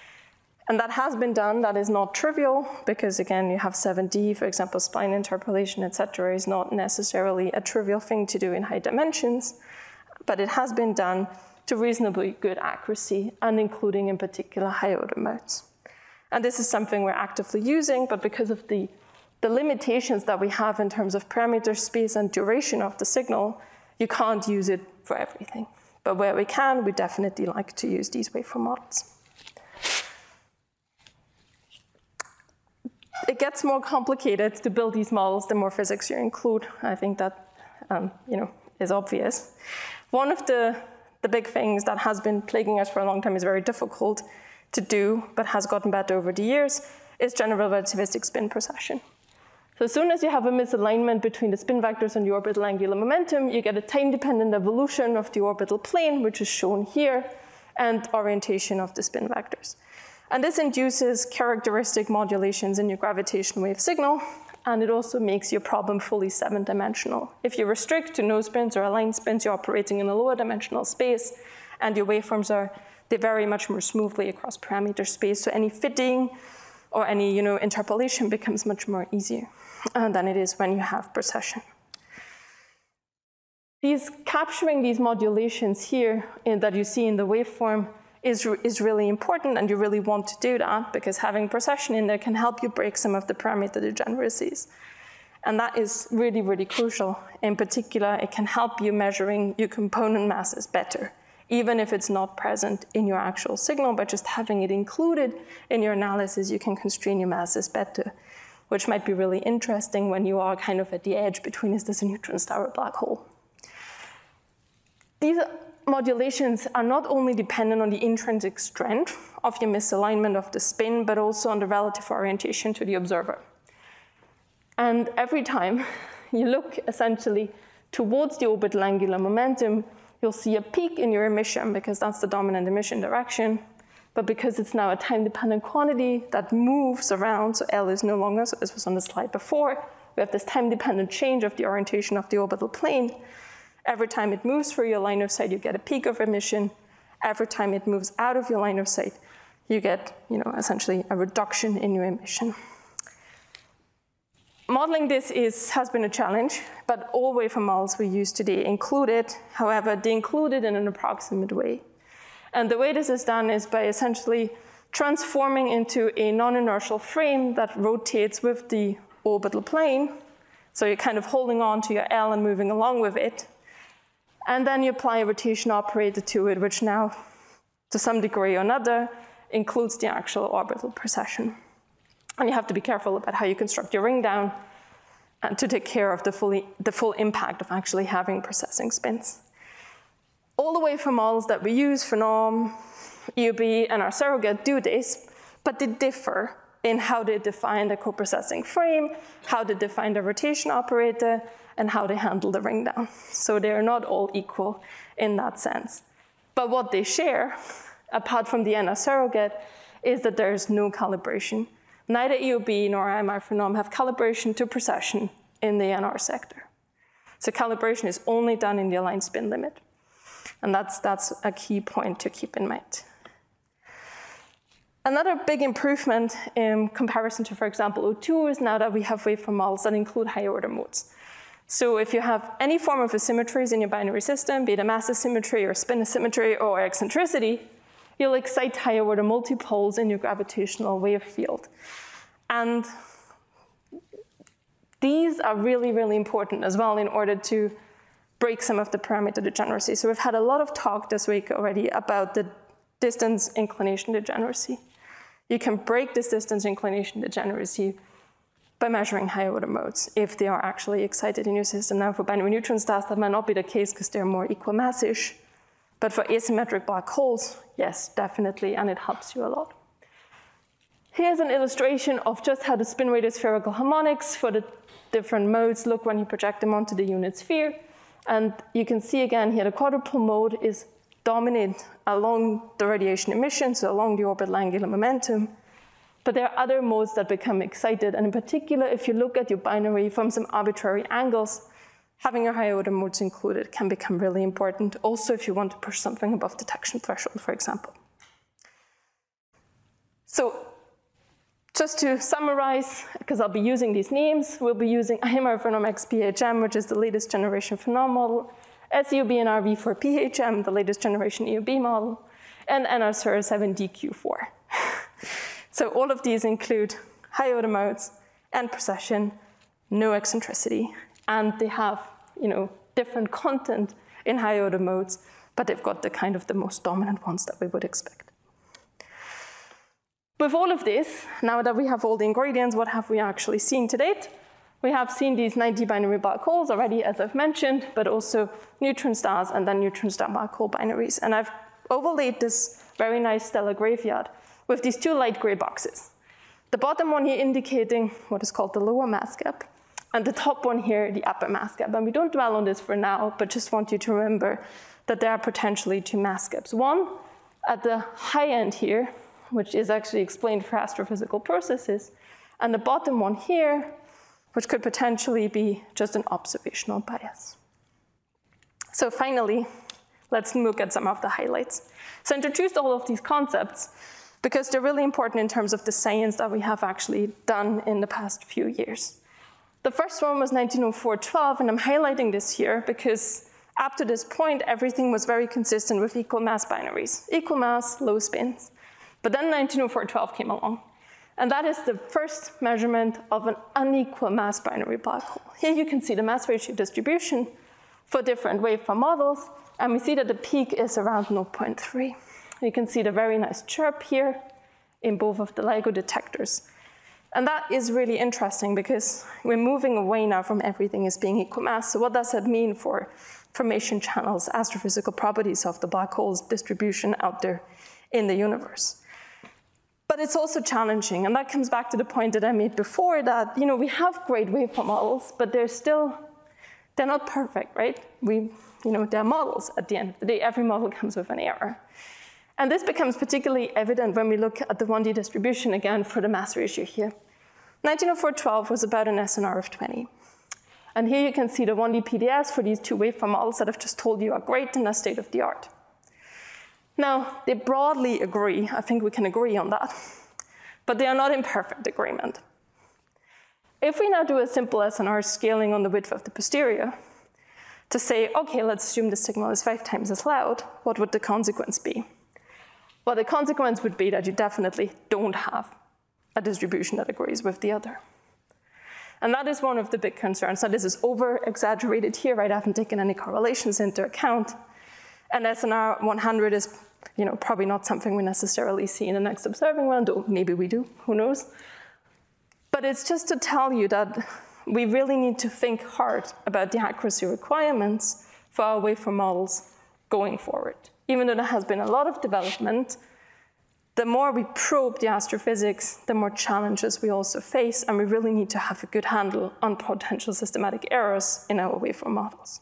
And that has been done. That is not trivial, because again, you have seven D, for example, spline interpolation, et cetera, is not necessarily a trivial thing to do in high dimensions, but it has been done to reasonably good accuracy, and including in particular high order modes. And this is something we're actively using, but because of the, the limitations that we have in terms of parameter space and duration of the signal, you can't use it for everything. But where we can, we definitely like to use these waveform models. It gets more complicated to build these models the more physics you include. I think that um, you know, is obvious. One of the, the big things that has been plaguing us for a long time is very difficult to do, but has gotten better over the years, is general relativistic spin precession. So as soon as you have a misalignment between the spin vectors and the orbital angular momentum, you get a time-dependent evolution of the orbital plane, which is shown here, and orientation of the spin vectors. And this induces characteristic modulations in your gravitational wave signal, and it also makes your problem fully seven-dimensional. If you restrict to no spins or aligned spins, you're operating in a lower dimensional space, and your waveforms are they vary much more smoothly across parameter space, so any fitting or any you know, interpolation becomes much more easier uh, than it is when you have precession. These, capturing these modulations here in, that you see in the waveform is, is really important, and you really want to do that, because having precession in there can help you break some of the parameter degeneracies. And that is really, really crucial. In particular, it can help you measuring your component masses better, even if it's not present in your actual signal. By just having it included in your analysis, you can constrain your masses better, which might be really interesting when you are kind of at the edge between, is this a neutron star or a black hole? These modulations are not only dependent on the intrinsic strength of your misalignment of the spin, but also on the relative orientation to the observer. And every time you look essentially towards the orbital angular momentum, you'll see a peak in your emission, because that's the dominant emission direction. But because it's now a time-dependent quantity that moves around, so L is no longer, so this was on the slide before, we have this time-dependent change of the orientation of the orbital plane. Every time it moves through your line of sight, you get a peak of emission. Every time it moves out of your line of sight, you get, you know, essentially a reduction in your emission. Modeling this is, has been a challenge, but all waveform models we use today include it. However, they include it in an approximate way. And the way this is done is by essentially transforming into a non-inertial frame that rotates with the orbital plane. So you're kind of holding on to your L and moving along with it. And then you apply a rotation operator to it, which now, to some degree or another, includes the actual orbital precession. And you have to be careful about how you construct your ring down and to take care of the, fully, the full impact of actually having processing spins. All the waveform models that we use for norm, E U B, and our surrogate do this, but they differ in how they define the coprocessing frame, how they define the rotation operator, and how they handle the ring down. So they are not all equal in that sense. But what they share, apart from the N R surrogate, is that there is no calibration. Neither E U B nor I M R for norm have calibration to precession in the N R sector. So calibration is only done in the aligned spin limit. And that's, that's a key point to keep in mind. Another big improvement in comparison to, for example, O two is now that we have waveform models that include higher order modes. So if you have any form of asymmetries in your binary system, be it a mass asymmetry or spin asymmetry or eccentricity, you'll excite higher order multipoles in your gravitational wave field. And these are really, really important as well in order to break some of the parameter degeneracy. So we've had a lot of talk this week already about the distance inclination degeneracy. You can break this distance inclination degeneracy by measuring higher order modes if they are actually excited in your system. Now for binary neutron stars, that might not be the case because they're more equal massish. But for asymmetric black holes, yes, definitely, and it helps you a lot. Here's an illustration of just how the spin rate spherical harmonics for the different modes look when you project them onto the unit sphere. And you can see again here, the quadrupole mode is dominant along the radiation emission, so along the orbital angular momentum. But there are other modes that become excited. And in particular, if you look at your binary from some arbitrary angles, having your higher order modes included can become really important. Also, if you want to push something above detection threshold, for example. So just to summarize, because I'll be using these names, we'll be using I M R for norm X P H M, which is the latest generation for norm model, S E U B N R V for P H M, the latest generation E U B model, and N R S U R seven D Q four. So all of these include high order modes and precession, no eccentricity, and they have, you know, different content in high order modes, but they've got the kind of the most dominant ones that we would expect. With all of this, now that we have all the ingredients, what have we actually seen to date? We have seen these ninety binary black holes already, as I've mentioned, but also neutron stars and then neutron star black hole binaries. And I've overlaid this very nice stellar graveyard with these two light gray boxes. The bottom one here indicating what is called the lower mass gap, and the top one here, the upper mass gap. And we don't dwell on this for now, but just want you to remember that there are potentially two mass gaps. One at the high end here, which is actually explained for astrophysical processes, and the bottom one here, which could potentially be just an observational bias. So finally, let's look at some of the highlights. So I introduced all of these concepts because they're really important in terms of the science that we have actually done in the past few years. The first one was nineteen oh four twelve, and I'm highlighting this here because up to this point, everything was very consistent with equal mass binaries. Equal mass, low spins. But then nineteen oh four twelve came along. And that is the first measurement of an unequal mass binary black hole. Here you can see the mass ratio distribution for different waveform models. And we see that the peak is around zero point three. You can see the very nice chirp here in both of the LIGO detectors. And that is really interesting because we're moving away now from everything as being equal mass. So what does that mean for formation channels, astrophysical properties of the black hole's distribution out there in the universe? But it's also challenging, and that comes back to the point that I made before that, you know, we have great waveform models, but they're still, they're not perfect, right? We, you know, they're models at the end of the day. Every model comes with an error. And this becomes particularly evident when we look at the one D distribution again for the mass ratio here. nineteen oh four twelve was about an S N R of twenty. And here you can see the one D P D S for these two waveform models that I've just told you are great and are state of the art. Now, they broadly agree, I think we can agree on that, but they are not in perfect agreement. If we now do a simple S N R scaling on the width of the posterior to say, okay, let's assume the signal is five times as loud, what would the consequence be? Well, the consequence would be that you definitely don't have a distribution that agrees with the other. And that is one of the big concerns. Now, this is over-exaggerated here, right? I haven't taken any correlations into account. And S N R one hundred is, you know, probably not something we necessarily see in the next observing round, or maybe we do, who knows. But it's just to tell you that we really need to think hard about the accuracy requirements for our waveform models going forward. Even though there has been a lot of development, the more we probe the astrophysics, the more challenges we also face, and we really need to have a good handle on potential systematic errors in our waveform models.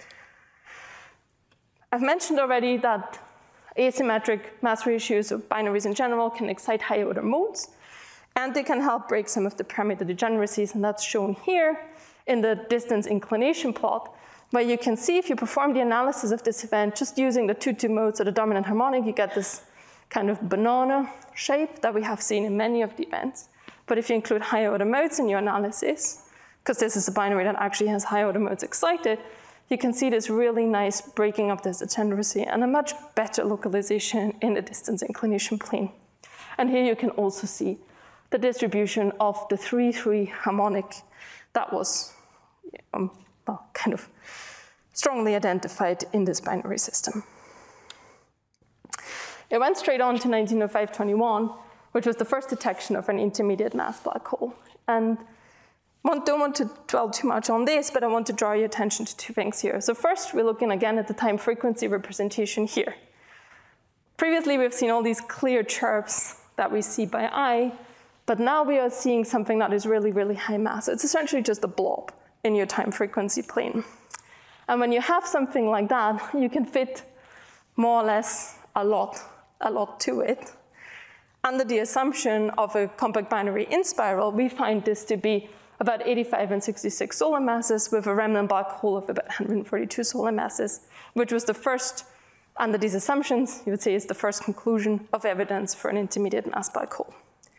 I've mentioned already that asymmetric mass ratios of binaries in general can excite higher order modes, and they can help break some of the parameter degeneracies, and that's shown here in the distance inclination plot, where you can see if you perform the analysis of this event just using the two two modes or the dominant harmonic, you get this kind of banana shape that we have seen in many of the events. But if you include higher order modes in your analysis, because this is a binary that actually has higher order modes excited, you can see this really nice breaking of this degeneracy and a much better localization in the distance inclination plane. And here you can also see the distribution of the three three harmonic that was um, well, kind of strongly identified in this binary system. It went straight on to nineteen oh five twenty-one, which was the first detection of an intermediate mass black hole. And I don't want to dwell too much on this, but I want to draw your attention to two things here. So first, we're looking again at the time frequency representation here. Previously, we've seen all these clear chirps that we see by eye, but now we are seeing something that is really, really high mass. It's essentially just a blob in your time frequency plane. And when you have something like that, you can fit more or less a lot, a lot to it. Under the assumption of a compact binary in spiral, we find this to be about eighty-five and sixty-six solar masses with a remnant black hole of about one hundred forty-two solar masses, which was the first, under these assumptions, you would say is the first conclusion of evidence for an intermediate mass black hole.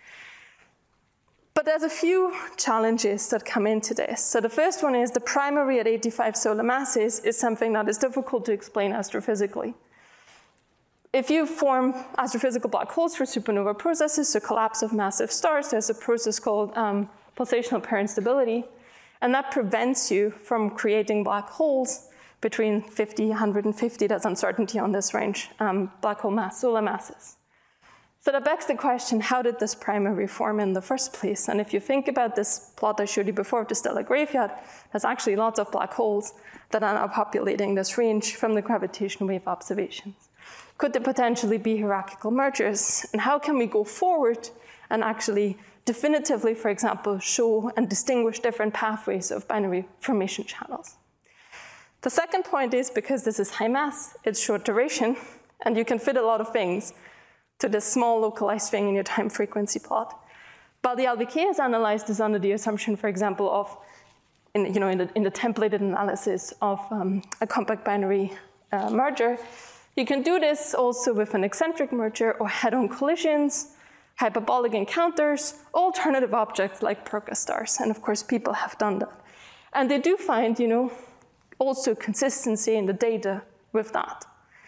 But there's a few challenges that come into this. So the first one is the primary at eighty-five solar masses is something that is difficult to explain astrophysically. If you form astrophysical black holes for supernova processes, so collapse of massive stars, there's a process called um, pulsational pair instability, and that prevents you from creating black holes between fifty, one hundred fifty, that's uncertainty on this range, um, black hole mass, solar masses. So that begs the question, how did this primary form in the first place? And if you think about this plot I showed you before of the stellar graveyard, there's actually lots of black holes that are now populating this range from the gravitational wave observations. Could there potentially be hierarchical mergers? And how can we go forward and actually definitively, for example, show and distinguish different pathways of binary formation channels? The second point is, because this is high mass, it's short duration, and you can fit a lot of things to this small localized thing in your time frequency plot. But the L B K has analyzed this under the assumption, for example, of, in, you know, in, the, in the templated analysis of um, a compact binary uh, merger. You can do this also with an eccentric merger or head-on collisions, hyperbolic encounters, alternative objects like Perka stars. And of course, people have done that. And they do find, you know, also consistency in the data with that.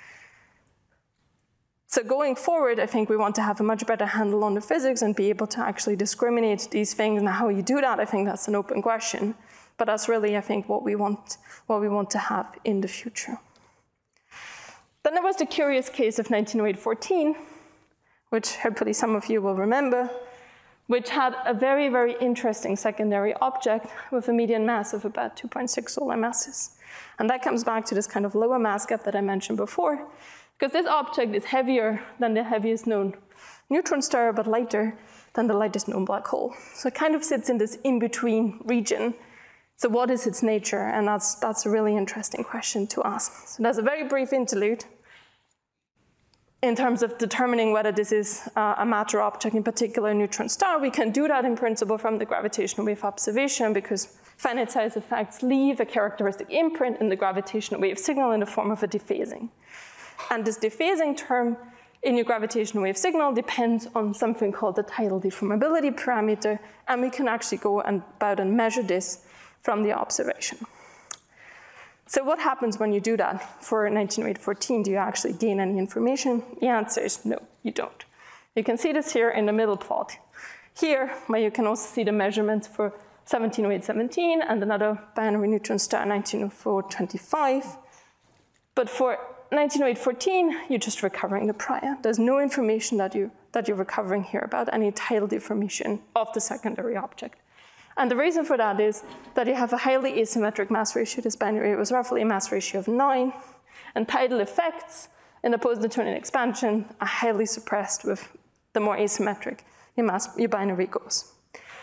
So going forward, I think we want to have a much better handle on the physics and be able to actually discriminate these things. And how you do that, I think that's an open question. But that's really, I think, what we want, what we want to have in the future. Then there was the curious case of nineteen oh eight fourteen, which hopefully some of you will remember, which had a very, very interesting secondary object with a median mass of about two point six solar masses. And that comes back to this kind of lower mass gap that I mentioned before, because this object is heavier than the heaviest known neutron star, but lighter than the lightest known black hole. So it kind of sits in this in-between region. So what is its nature? And that's, that's a really interesting question to ask. So there's a very brief interlude in terms of determining whether this is uh, a matter object, in particular a neutron star. We can do that in principle from the gravitational wave observation, because finite size effects leave a characteristic imprint in the gravitational wave signal in the form of a dephasing. And this dephasing term in your gravitational wave signal depends on something called the tidal deformability parameter, and we can actually go and about and measure this from the observation. So what happens when you do that for nineteen oh eight fourteen? Do you actually gain any information? The answer is no, you don't. You can see this here in the middle plot. Here, where you can also see the measurements for seventeen oh eight seventeen and another binary neutron star nineteen oh four twenty-five. But for nineteen oh eight fourteen, you're just recovering the prior. There's no information that you that you're recovering here about any tidal deformation of the secondary object. And the reason for that is that you have a highly asymmetric mass ratio. This binary was roughly a mass ratio of nine, and tidal effects in the post-Newtonian expansion are highly suppressed with the more asymmetric your, mass, your binary goes.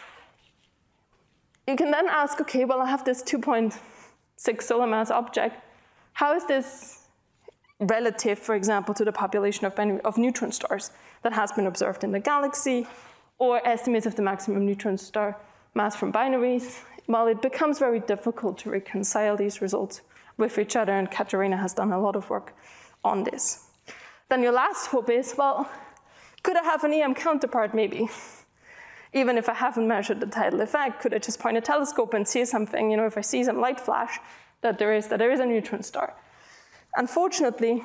You can then ask, okay, well, I have this two point six solar mass object. How is this relative, for example, to the population of, binary, of neutron stars that has been observed in the galaxy, or estimates of the maximum neutron star mass from binaries? Well, it becomes very difficult to reconcile these results with each other, and Katerina has done a lot of work on this. Then your last hope is, well, could I have an E M counterpart maybe? Even if I haven't measured the tidal effect, could I just point a telescope and see something, you know, if I see some light flash, that there is, that there is a neutron star? Unfortunately,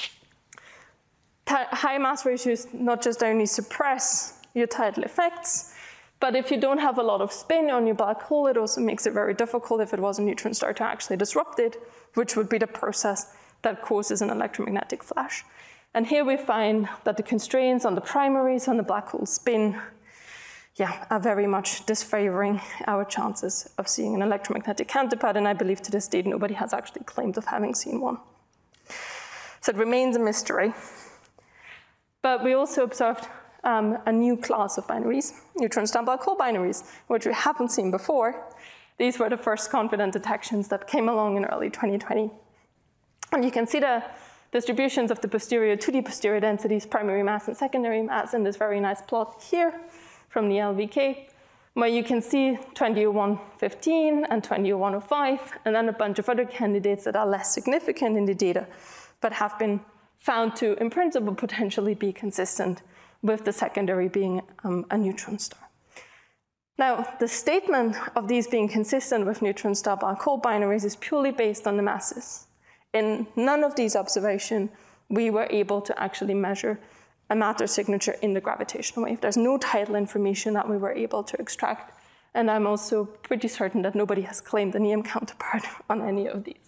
high mass ratios not just only suppress your tidal effects, but if you don't have a lot of spin on your black hole, it also makes it very difficult if it was a neutron star to actually disrupt it, which would be the process that causes an electromagnetic flash. And here we find that the constraints on the primaries on the black hole spin yeah, are very much disfavoring our chances of seeing an electromagnetic counterpart, and I believe to this date nobody has actually claimed of having seen one. So it remains a mystery. But we also observed um, a new class of binaries, neutron star black hole binaries, which we haven't seen before. These were the first confident detections that came along in early twenty twenty. And you can see the distributions of the posterior, two D posterior densities, primary mass and secondary mass in this very nice plot here from the L V K, where you can see twenty oh one fifteen and twenty oh one oh five, and then a bunch of other candidates that are less significant in the data, but have been found to, in principle, potentially be consistent with the secondary being um, a neutron star. Now, the statement of these being consistent with neutron star black hole binaries is purely based on the masses. In none of these observations, we were able to actually measure a matter signature in the gravitational wave. There's no tidal information that we were able to extract, and I'm also pretty certain that nobody has claimed an E M counterpart on any of these.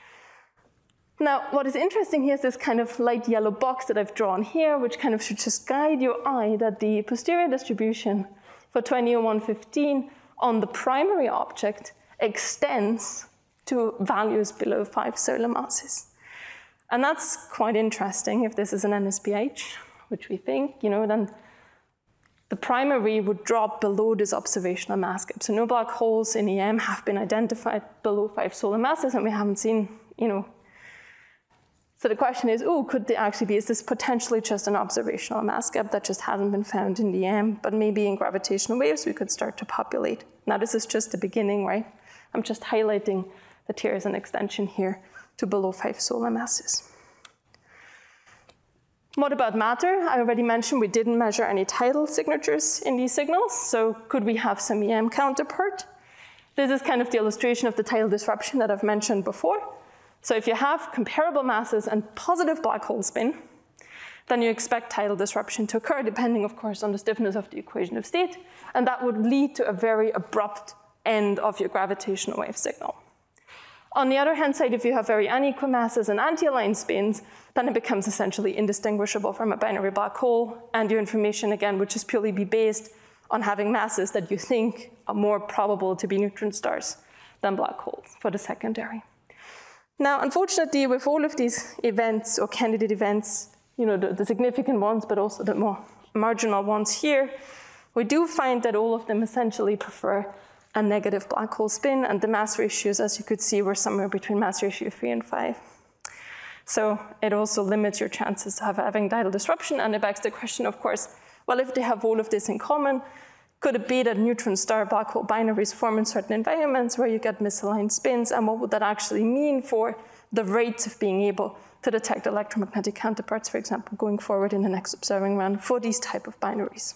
Now, what is interesting here is this kind of light yellow box that I've drawn here, which kind of should just guide your eye that the posterior distribution for twenty oh one fifteen on the primary object extends to values below five solar masses. And that's quite interesting if this is an N S P H, which we think, you know, then the primary would drop below this observational mass gap. So no black holes in E M have been identified below five solar masses, and we haven't seen, you know. So the question is, oh, could there actually be, is this potentially just an observational mass gap that just hasn't been found in the E M, but maybe in gravitational waves we could start to populate. Now this is just the beginning, right? I'm just highlighting that here is an extension here to below five solar masses. What about matter? I already mentioned we didn't measure any tidal signatures in these signals, so could we have some E M counterpart? This is kind of the illustration of the tidal disruption that I've mentioned before. So if you have comparable masses and positive black hole spin, then you expect tidal disruption to occur, depending, of course, on the stiffness of the equation of state, and that would lead to a very abrupt end of your gravitational wave signal. On the other hand side, if you have very unequal masses and anti-aligned spins, then it becomes essentially indistinguishable from a binary black hole, and your information, again, would just purely be based on having masses that you think are more probable to be neutron stars than black holes for the secondary. Now, unfortunately, with all of these events or candidate events, you know, the, the significant ones, but also the more marginal ones here, we do find that all of them essentially prefer a negative black hole spin, and the mass ratios, as you could see, were somewhere between mass ratio three and five. So it also limits your chances of having tidal disruption, and it begs the question, of course, well, if they have all of this in common, could it be that neutron star black hole binaries form in certain environments where you get misaligned spins, and what would that actually mean for the rates of being able to detect electromagnetic counterparts, for example, going forward in the next observing run for these type of binaries?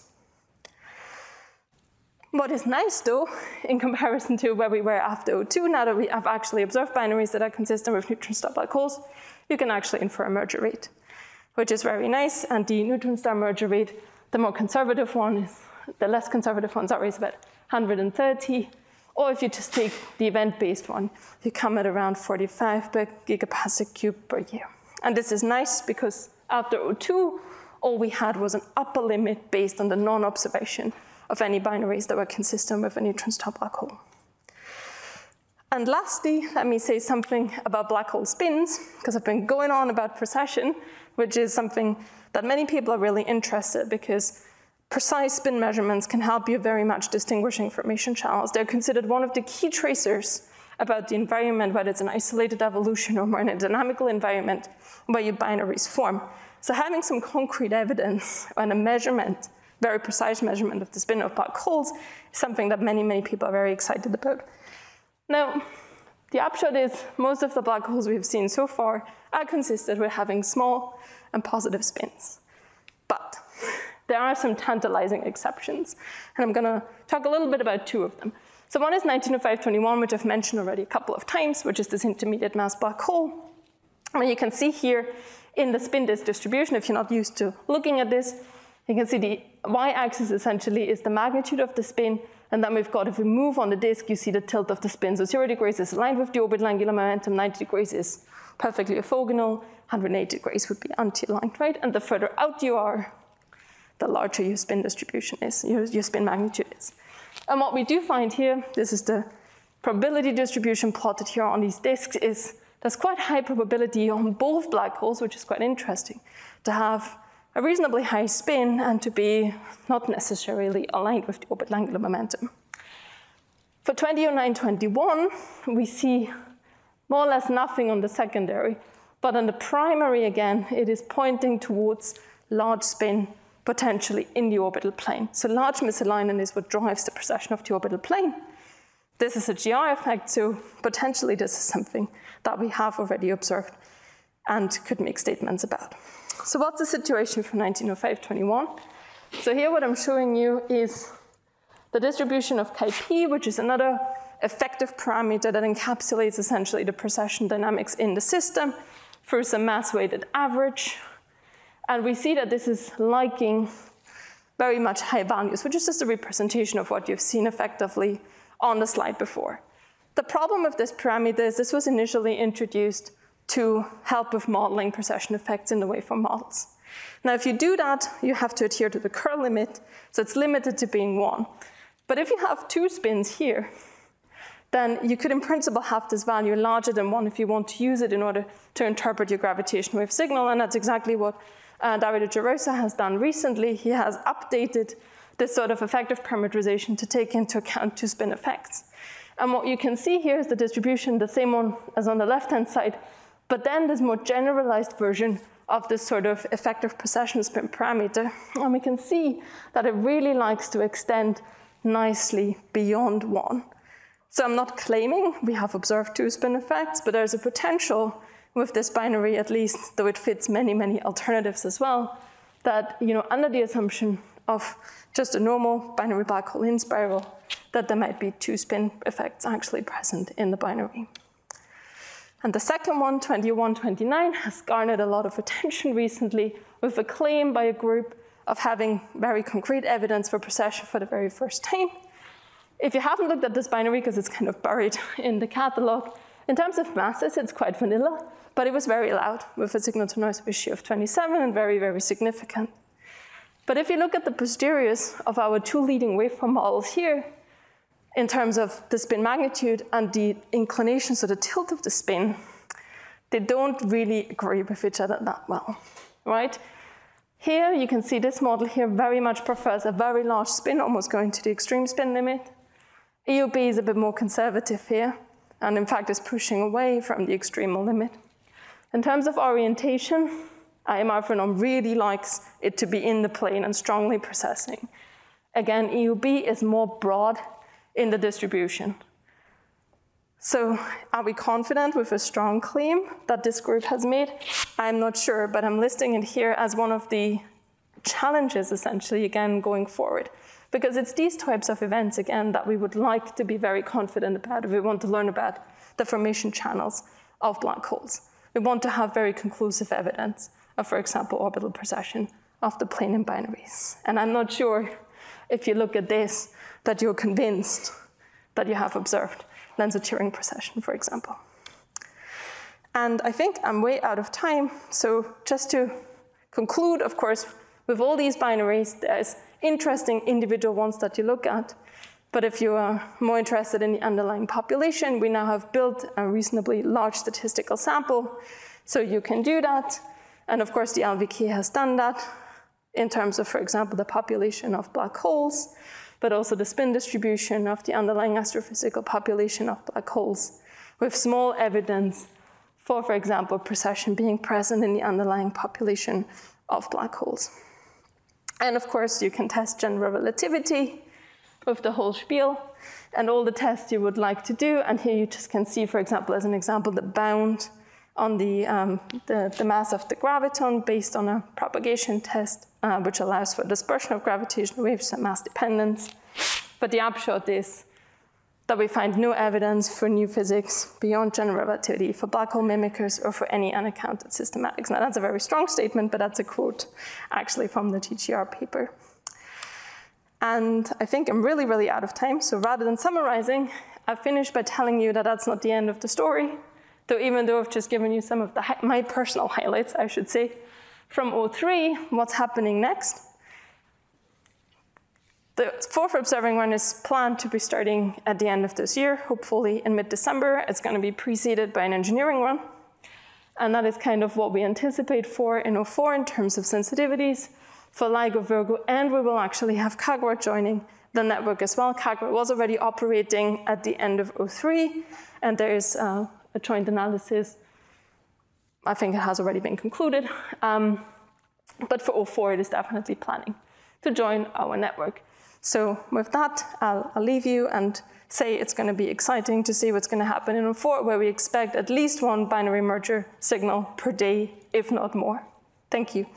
What is nice, though, in comparison to where we were after O two, now that we have actually observed binaries that are consistent with neutron star black holes, you can actually infer a merger rate, which is very nice. And the neutron star merger rate, the more conservative one is, the less conservative one, sorry, is about one hundred thirty. Or if you just take the event-based one, you come at around forty-five per gigapascal cube per year. And this is nice because after O two, all we had was an upper limit based on the non-observation of any binaries that were consistent with a neutron star black hole. And lastly, let me say something about black hole spins, because I've been going on about precession, which is something that many people are really interested in, because precise spin measurements can help you very much distinguish information channels. They're considered one of the key tracers about the environment, whether it's an isolated evolution or more in a dynamical environment where your binaries form. So having some concrete evidence and a measurement, very precise measurement of the spin of black holes, is something that many, many people are very excited about. Now, the upshot is most of the black holes we've seen so far are consistent with having small and positive spins. But there are some tantalizing exceptions, and I'm going to talk a little bit about two of them. So one is nineteen oh five twenty-one, which I've mentioned already a couple of times, which is this intermediate mass black hole. And you can see here in the spin disk distribution, if you're not used to looking at this, you can see the y-axis essentially is the magnitude of the spin, and then we've got, if we move on the disk, you see the tilt of the spin. So zero degrees is aligned with the orbital angular momentum, ninety degrees is perfectly orthogonal, one hundred eighty degrees would be anti-aligned, right? And the further out you are, the larger your spin distribution is, your, your spin magnitude is. And what we do find here, this is the probability distribution plotted here on these disks, is there's quite high probability on both black holes, which is quite interesting, to have a reasonably high spin and to be not necessarily aligned with the orbital angular momentum. For twenty oh nine twenty-one, we see more or less nothing on the secondary, but on the primary, again, it is pointing towards large spin, potentially in the orbital plane. So large misalignment is what drives the precession of the orbital plane. This is a G R effect, so potentially this is something that we have already observed and could make statements about. So what's the situation for nineteen oh five twenty-one? So here what I'm showing you is the distribution of chi-p, which is another effective parameter that encapsulates essentially the precession dynamics in the system through some mass-weighted average. And we see that this is liking very much high values, which is just a representation of what you've seen effectively on the slide before. The problem with this parameter is this was initially introduced to help with modeling precession effects in the waveform models. Now, if you do that, you have to adhere to the Kerr limit, so it's limited to being one. But if you have two spins here, then you could in principle have this value larger than one if you want to use it in order to interpret your gravitational wave signal, and that's exactly what uh, Davide Gerosa has done recently. He has updated this sort of effective parameterization to take into account two spin effects. And what you can see here is the distribution, the same one as on the left-hand side, but then this more generalized version of this sort of effective precession spin parameter. And we can see that it really likes to extend nicely beyond one. So I'm not claiming we have observed two spin effects, but there's a potential with this binary, at least, though it fits many, many alternatives as well, that, you know, under the assumption of just a normal binary black hole in spiral, that there might be two spin effects actually present in the binary. And the second one, twenty-one twenty-nine, has garnered a lot of attention recently with a claim by a group of having very concrete evidence for precession for the very first time. If you haven't looked at this binary, because it's kind of buried in the catalog, in terms of masses, it's quite vanilla, but it was very loud with a signal-to-noise ratio of twenty-seven and very, very significant. But if you look at the posteriors of our two leading waveform models here, in terms of the spin magnitude and the inclination, so the tilt of the spin, they don't really agree with each other that well, right? Here, you can see this model here very much prefers a very large spin, almost going to the extreme spin limit. E O B is a bit more conservative here, and in fact is pushing away from the extremal limit. In terms of orientation, I M R phenom really likes it to be in the plane and strongly precessing. Again, E U B is more broad in the distribution. So are we confident with a strong claim that this group has made? I'm not sure, but I'm listing it here as one of the challenges, essentially, again, going forward. Because it's these types of events, again, that we would like to be very confident about if we want to learn about the formation channels of black holes. We want to have very conclusive evidence of, for example, orbital precession of the plane in binaries. And I'm not sure if you look at this that you're convinced that you have observed Lense-Turing precession, for example. And I think I'm way out of time, so just to conclude, of course, With all these binaries, there's interesting individual ones that you look at. But if you are more interested in the underlying population, we now have built a reasonably large statistical sample, so you can do that. And of course, the L V K has done that in terms of, for example, the population of black holes, but also the spin distribution of the underlying astrophysical population of black holes, with small evidence for, for example, precession being present in the underlying population of black holes. And of course, you can test general relativity with the whole spiel and all the tests you would like to do. And here you just can see, for example, as an example, the bound on the, um, the, the mass of the graviton based on a propagation test, uh, which allows for dispersion of gravitational waves and mass dependence. But the upshot is that we find no evidence for new physics beyond general relativity for black hole mimickers or for any unaccounted systematics. Now, that's a very strong statement, but that's a quote actually from the T G R paper. And I think I'm really, really out of time. So rather than summarizing, I've finished by telling you that that's not the end of the story. Though even though I've just given you some of the, my personal highlights, I should say, from O three, what's happening next? The fourth observing run is planned to be starting at the end of this year, hopefully in mid-December. It's going to be preceded by an engineering run. And that is kind of what we anticipate for in O four in terms of sensitivities for LIGO, Virgo, and we will actually have CAGROT joining the network as well. CAGROT was already operating at the end of O three, and there is uh, a joint analysis. I think it has already been concluded. Um, but for O four, it is definitely planning to join our network. So with that, I'll, I'll leave you and say it's going to be exciting to see what's going to happen in O four, where we expect at least one binary merger signal per day, if not more. Thank you.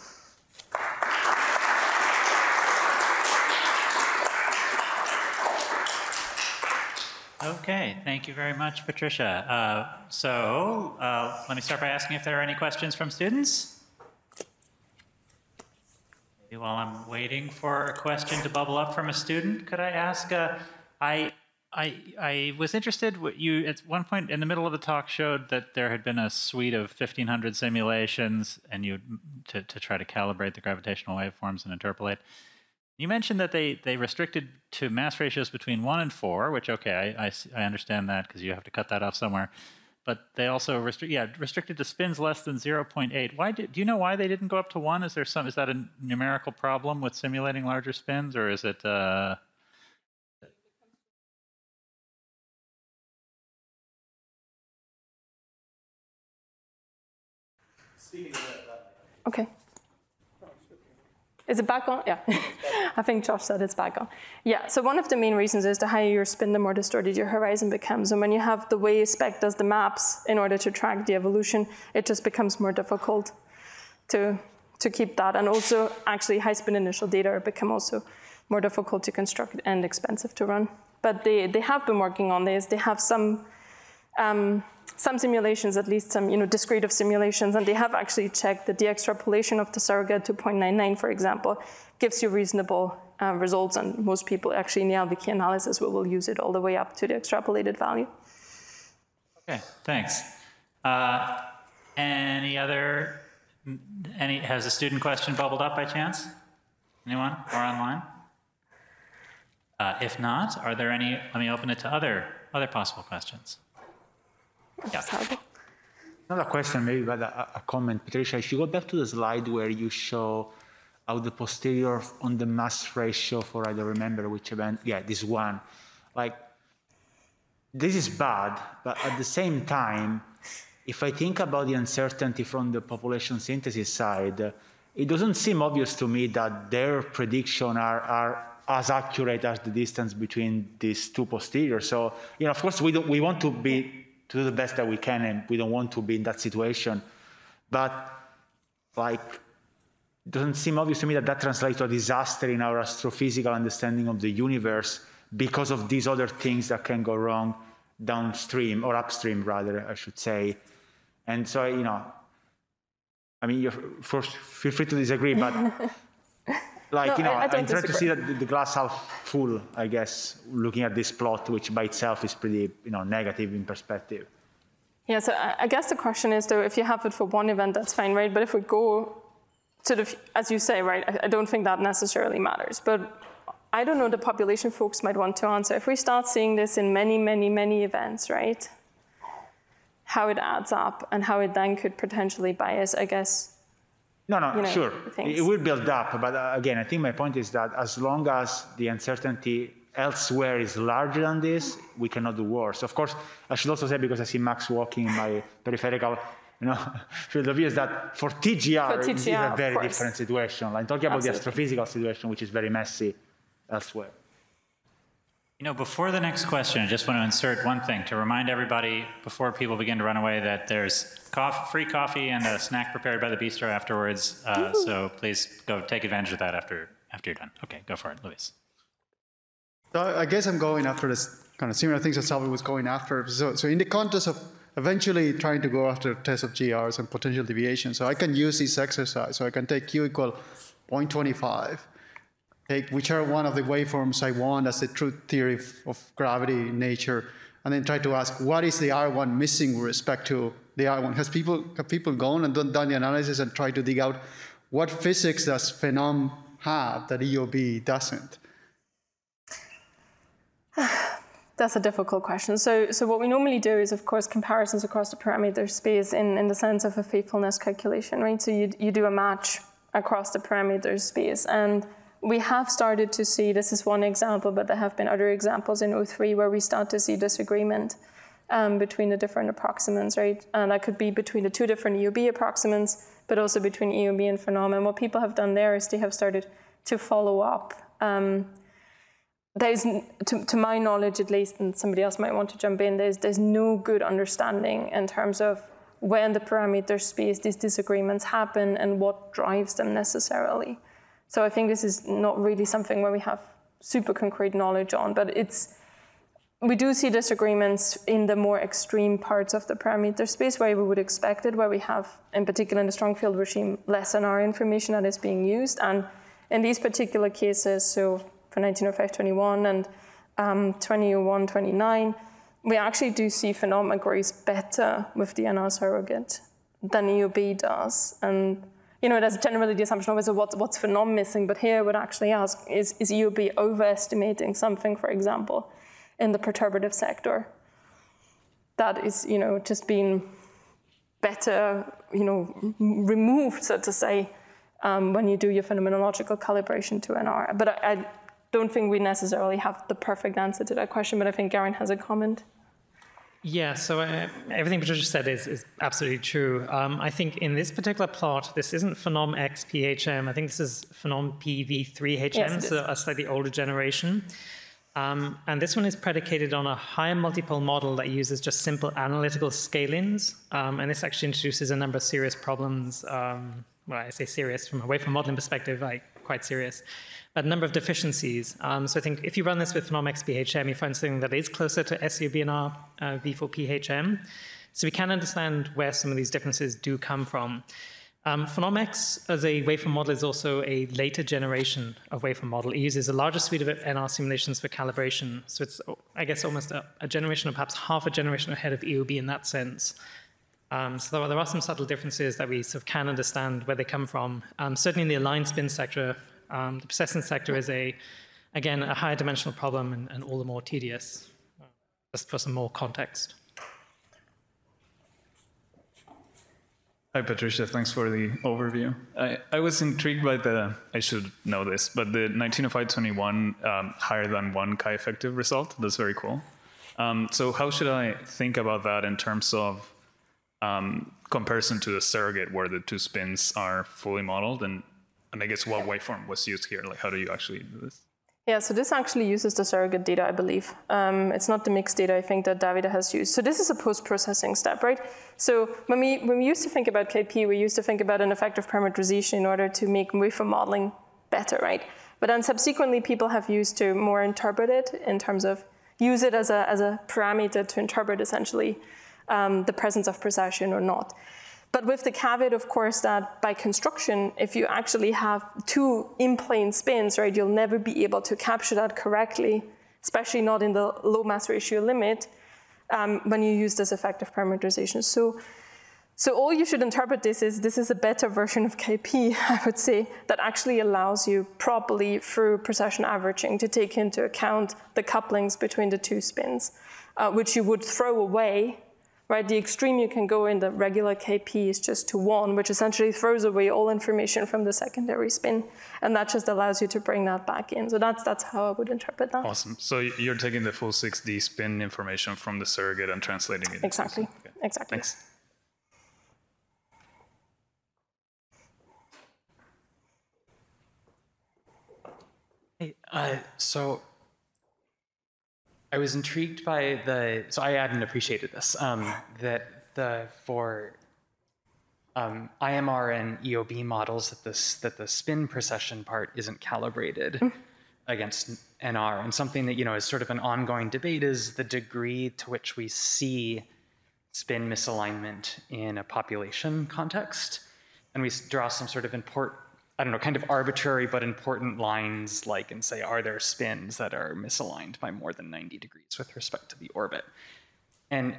Okay, thank you very much, Patricia. Uh, so uh, let me start by asking if there are any questions from students. Maybe while I'm waiting for a question to bubble up from a student, could I ask, uh, I, I, I was interested, what you at one point in the middle of the talk showed that there had been a suite of fifteen hundred simulations and you to, to try to calibrate the gravitational waveforms and interpolate. You mentioned that they, they restricted to mass ratios between one and four, which, okay, I, I, I understand that because you have to cut that off somewhere. But they also restrict, yeah, restricted to spins less than zero point eight. Why did, do you know why they didn't go up to one? Is there some, is that a numerical problem with simulating larger spins, or is it? Uh... Okay. Is it back on? Yeah, I think Josh said it's back on. Yeah, so one of the main reasons is the higher your spin, the more distorted your horizon becomes. And when you have the way SPEC does the maps in order to track the evolution, it just becomes more difficult to, to keep that. And also, actually, high spin initial data become also more difficult to construct and expensive to run. But they, they have been working on this. They have some um, some simulations, at least some you know, discrete simulations, and they have actually checked that the extrapolation of the surrogate to zero point nine nine, for example, gives you reasonable uh, results, and most people actually in the L V K analysis will, will use it all the way up to the extrapolated value. Okay, thanks. Uh, any other, any, has a student question bubbled up by chance? Anyone, or online? Uh, if not, are there any, let me open it to other, other possible questions. Yeah. Not a question, maybe, but a, a comment. Patricia, if you go back to the slide where you show how the posterior on the mass ratio for, I don't remember which event, yeah, this one, like, this is bad, but at the same time, if I think about the uncertainty from the population synthesis side, it doesn't seem obvious to me that their predictions are, are as accurate as the distance between these two posteriors. So, you know, of course, we, don't, we want to be to do the best that we can, and we don't want to be in that situation. But, like, it doesn't seem obvious to me that that translates to a disaster in our astrophysical understanding of the universe because of these other things that can go wrong downstream, or upstream, rather, I should say. And so, you know, I mean, you're, first, feel free to disagree, but like, no, you know, I, I I'm trying disagree. to see that the glass half full, I guess, looking at this plot, which by itself is pretty, you know, negative in perspective. Yeah, so I guess the question is, though, if you have it for one event, that's fine, right? But if we go sort of, as you say, right, I, I don't think that necessarily matters. But I don't know, the population folks might want to answer. If we start seeing this in many, many, many events, right, how it adds up and how it then could potentially bias, I guess. No, no, you know, sure. things. It will build up. But uh, again, I think my point is that as long as the uncertainty elsewhere is larger than this, we cannot do worse. Of course, I should also say, because I see Max walking in my peripheral, you know, field of view, is that for T G R, For T G R, it's a very of course. different situation. Like talking about Absolutely. the astrophysical situation, which is very messy elsewhere. You know, before the next question, I just want to insert one thing to remind everybody before people begin to run away that there's coffee, free coffee and a snack prepared by the bistro afterwards. Uh, so please go take advantage of that after after you're done. Okay, go for it, Luis. So I guess I'm going after this kind of similar things that Salvi was going after. So, so in the context of eventually trying to go after tests of G Rs and potential deviations, so I can use this exercise. So I can take Q equal zero point two five, take whichever one of the waveforms I want as the true theory of gravity in nature, and then try to ask, what is the R one missing with respect to the R one? Has people, have people gone and done, done the analysis and tried to dig out what physics does phenom have that E O B doesn't? That's a difficult question. So, so what we normally do is, of course, comparisons across the parameter space in, in the sense of a faithfulness calculation, right? So you, you do a match across the parameter space. And we have started to see, this is one example, but there have been other examples in O three where we start to see disagreement um, between the different approximants, right? And that could be between the two different E O B approximants, but also between E O B and phenom. And what people have done there is they have started to follow up. Um, There's, to, to my knowledge at least, and somebody else might want to jump in, there's, there's no good understanding in terms of when the parameter space these disagreements happen and what drives them necessarily. So I think this is not really something where we have super concrete knowledge on, but it's, we do see disagreements in the more extreme parts of the parameter space where we would expect it, where we have, in particular in the strong field regime, less N R information that is being used. And in these particular cases, so for nineteen oh five twenty-one and um, twenty oh one twenty-nine, we actually do see phenom agrees better with the N R surrogate than E O B does. And, you know, that's generally the assumption always of what's, what's phenom missing, but here I would actually ask, is, is E O B overestimating something, for example, in the perturbative sector? That is, you know, just being better, you know, removed, so to say, um, when you do your phenomenological calibration to N R. But I, I don't think we necessarily have the perfect answer to that question, but I think Garen has a comment. Yeah, so uh, everything Patricia said is, is absolutely true. Um, I think in this particular plot, this isn't phenom X P H M. I think this is phenom P V three H M, Yes, so a slightly older generation. Um, and this one is predicated on a higher multipole model that uses just simple analytical scalings. Um, and this actually introduces a number of serious problems. Um, well, I say serious from away from modeling perspective, like quite serious. A number of deficiencies. Um, so I think if you run this with phenom X P H M, you find something that is closer to S U B N R uh, V four P H M. So we can understand where some of these differences do come from. Um, phenom X as a waveform model is also a later generation of waveform model. It uses a larger suite of N R simulations for calibration. So it's, I guess, almost a, a generation or perhaps half a generation ahead of E O B in that sense. Um, so there are, there are some subtle differences that we sort of can understand where they come from. Um, certainly in the aligned spin sector, Um, the persistence sector is, a, again, a higher dimensional problem and, and all the more tedious, just for some more context. Hi, Patricia. Thanks for the overview. I, I was intrigued by the, I should know this, but the nineteen oh five twenty-one um, higher than one chi-effective result. That's very cool. Um, so how should I think about that in terms of um, comparison to the surrogate where the two spins are fully modeled? And And I guess what waveform was used here? Like, how do you actually do this? Yeah, so this actually uses the surrogate data, I believe. Um, it's not the mixed data, I think, that Davide has used. So this is a post-processing step, right? So when we, when we used to think about K P, we used to think about an effective parameterization in order to make waveform modeling better, right? But then subsequently, people have used to more interpret it in terms of use it as a, as a parameter to interpret, essentially, um, the presence of precession or not. But with the caveat, of course, that by construction, if you actually have two in-plane spins, right, you'll never be able to capture that correctly, especially not in the low mass ratio limit, um, when you use this effective parameterization. So So all you should interpret this is this is a better version of K P, I would say, that actually allows you properly through precession averaging to take into account the couplings between the two spins, uh, which you would throw away, right? The extreme you can go in the regular K P is just to one, which essentially throws away all information from the secondary spin, and that just allows you to bring that back in. So that's that's how I would interpret that. Awesome. So you're taking the full six D spin information from the surrogate and translating it. Exactly. Okay. Exactly. Thanks. Hey, uh, so I was intrigued by the, so I hadn't appreciated this, um, that the, for um, I M R and E O B models, that, this, that the spin precession part isn't calibrated mm. against N R. And something that, you know, is sort of an ongoing debate is the degree to which we see spin misalignment in a population context. And we draw some sort of important, I don't know, kind of arbitrary but important lines, like, and say, are there spins that are misaligned by more than ninety degrees with respect to the orbit? And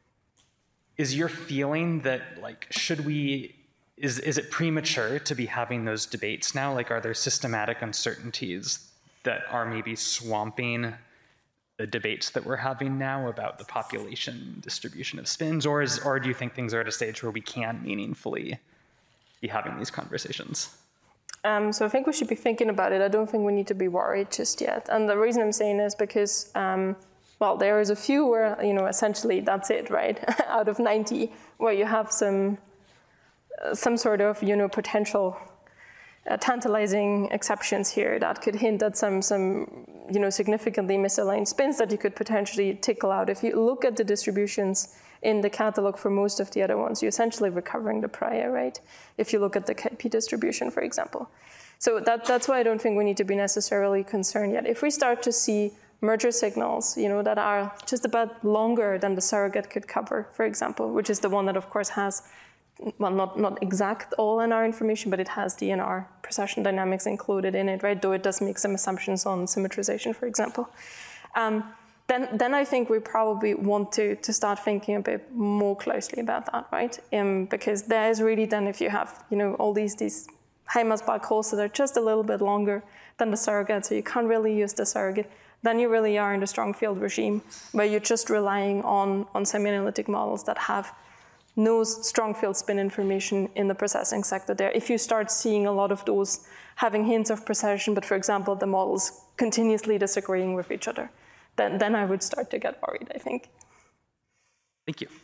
is your feeling that, like, should we, is, is it premature to be having those debates now? Like, are there systematic uncertainties that are maybe swamping the debates that we're having now about the population distribution of spins? Or, is, or do you think things are at a stage where we can meaningfully be having these conversations? Um, so I think we should be thinking about it. I don't think we need to be worried just yet. And the reason I'm saying is because, um, well, there is a few where, you know, essentially that's it, right? Out of ninety, where you have some, uh, some sort of, you know, potential uh, tantalizing exceptions here that could hint at some, some, you know, significantly misaligned spins that you could potentially tickle out. If you look at the distributions in the catalog for most of the other ones, you're essentially recovering the prior, right? If you look at the K P distribution, for example. So that, that's why I don't think we need to be necessarily concerned yet. If we start to see merger signals, you know, that are just about longer than the surrogate could cover, for example, which is the one that, of course, has, well, not, not exact all N R information, but it has the N R precession dynamics included in it, right? Though it does make some assumptions on symmetrization, for example. Um, Then, then I think we probably want to, to start thinking a bit more closely about that, right? Um, because there is really then, if you have, you know, all these, these high mass black holes that are just a little bit longer than the surrogate, so you can't really use the surrogate, then you really are in the strong field regime, where you're just relying on, on semi-analytic models that have no strong field spin information in the processing sector there. If you start seeing a lot of those having hints of precession, but for example, the models continuously disagreeing with each other, Then, then I would start to get worried, I think. Thank you.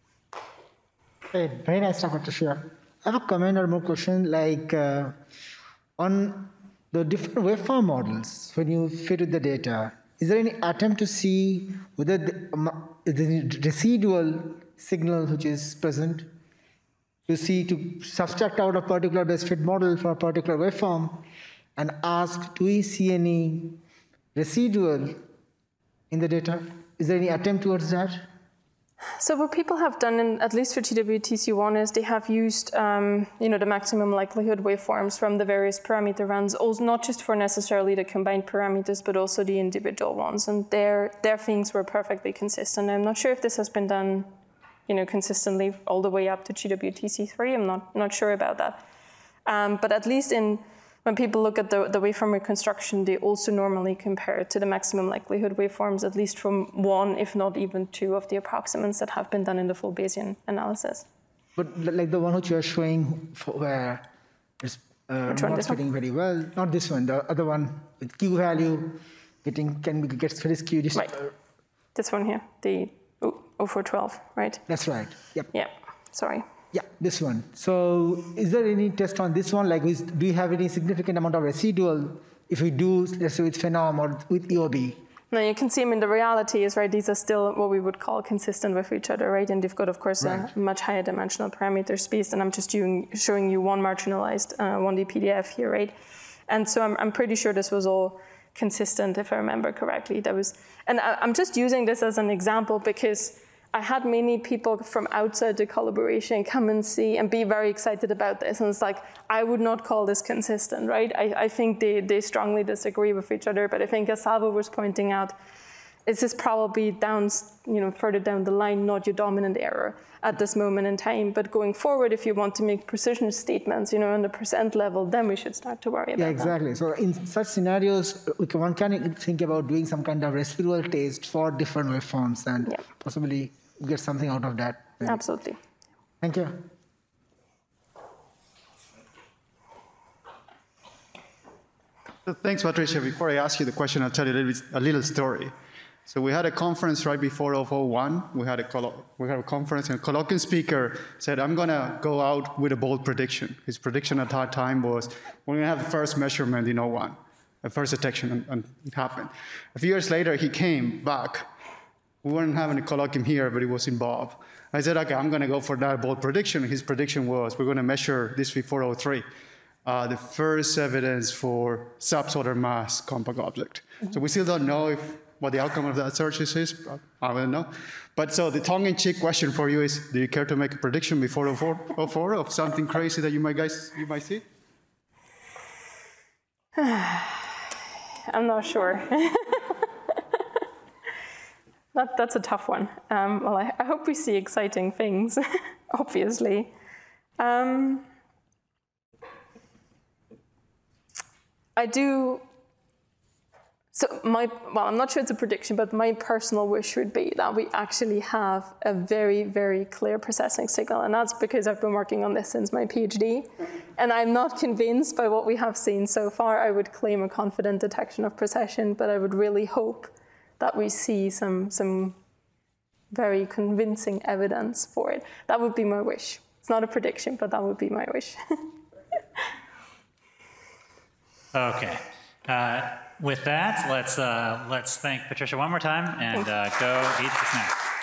Hey, very nice talk, Patricia. I have a comment or more question, like uh, on the different waveform models, when you fit with the data, is there any attempt to see whether the, um, the residual signal which is present, to see, to subtract out a particular best fit model for a particular waveform and ask, do we see any residual in the data? Is there any attempt towards that? So what people have done, in, at least for T W T C one, is they have used um, you know, the maximum likelihood waveforms from the various parameter runs, also not just for necessarily the combined parameters, but also the individual ones. And their, their things were perfectly consistent. I'm not sure if this has been done you know, consistently all the way up to G W T C three. I'm not, not sure about that. Um, but at least in when people look at the, the waveform reconstruction, they also normally compare it to the maximum likelihood waveforms, at least from one, if not even two, of the approximants that have been done in the full Bayesian analysis. But like the one which you are showing for where it's uh, not fitting very well, not this one, the other one with Q value getting can be gets very skewed. Right. This one here, the oh four twelve, right? That's right. Yep. Yeah. Sorry. Yeah, this one. So is there any test on this one? Like, is, do you have any significant amount of residual if we do, let's say, with Phenom or with E O B? No, you can see, I mean, the reality is, right, these are still what we would call consistent with each other, right? And they've got, of course, right. a much higher dimensional parameter space. And I'm just doing, showing you one marginalized uh, one D P D F here, right? And so I'm, I'm pretty sure this was all consistent, if I remember correctly. That was, and I, I'm just using this as an example because I had many people from outside the collaboration come and see and be very excited about this. And it's like, I would not call this consistent, right? I, I think they, they strongly disagree with each other. But I think, as Salvo was pointing out, is this probably down, you know, further down the line, not your dominant error at this moment in time. But going forward, if you want to make precision statements, you know, on the percent level, then we should start to worry about Yeah, exactly. that. So in such scenarios, we can, one can think about doing some kind of residual taste for different waveforms and Yeah. possibly get something out of that. Absolutely. Thank you. So thanks, Patricia. Before I ask you the question, I'll tell you a little, bit, a little story. So we had a conference right before oh oh one. We had a, collo- we had a conference, and a colloquium speaker said, I'm going to go out with a bold prediction. His prediction at that time was, we're going to have the first measurement in oh one, the first detection, and, and it happened. A few years later, he came back. We weren't having a colloquium here, but it was in Bob. I said, okay, I'm going to go for that bold prediction. His prediction was, we're going to measure this V four oh three. Uh, the first evidence for subsolar mass compact object. Mm-hmm. So we still don't know if what the outcome of that search is. I don't know. But so the tongue-in-cheek question for you is: do you care to make a prediction before oh four of something crazy that you might guys you might see? I'm not sure. that, that's a tough one. Um, well, I, I hope we see exciting things, obviously. Um, I do, so my, well, I'm not sure it's a prediction, but my personal wish would be that we actually have a very, very clear processing signal. And that's because I've been working on this since my PhD. And I'm not convinced by what we have seen so far. I would claim a confident detection of precession, but I would really hope that we see some, some very convincing evidence for it. That would be my wish. It's not a prediction, but that would be my wish. Okay. Uh, with that, let's uh, let's thank Patricia one more time and uh, go eat the snack.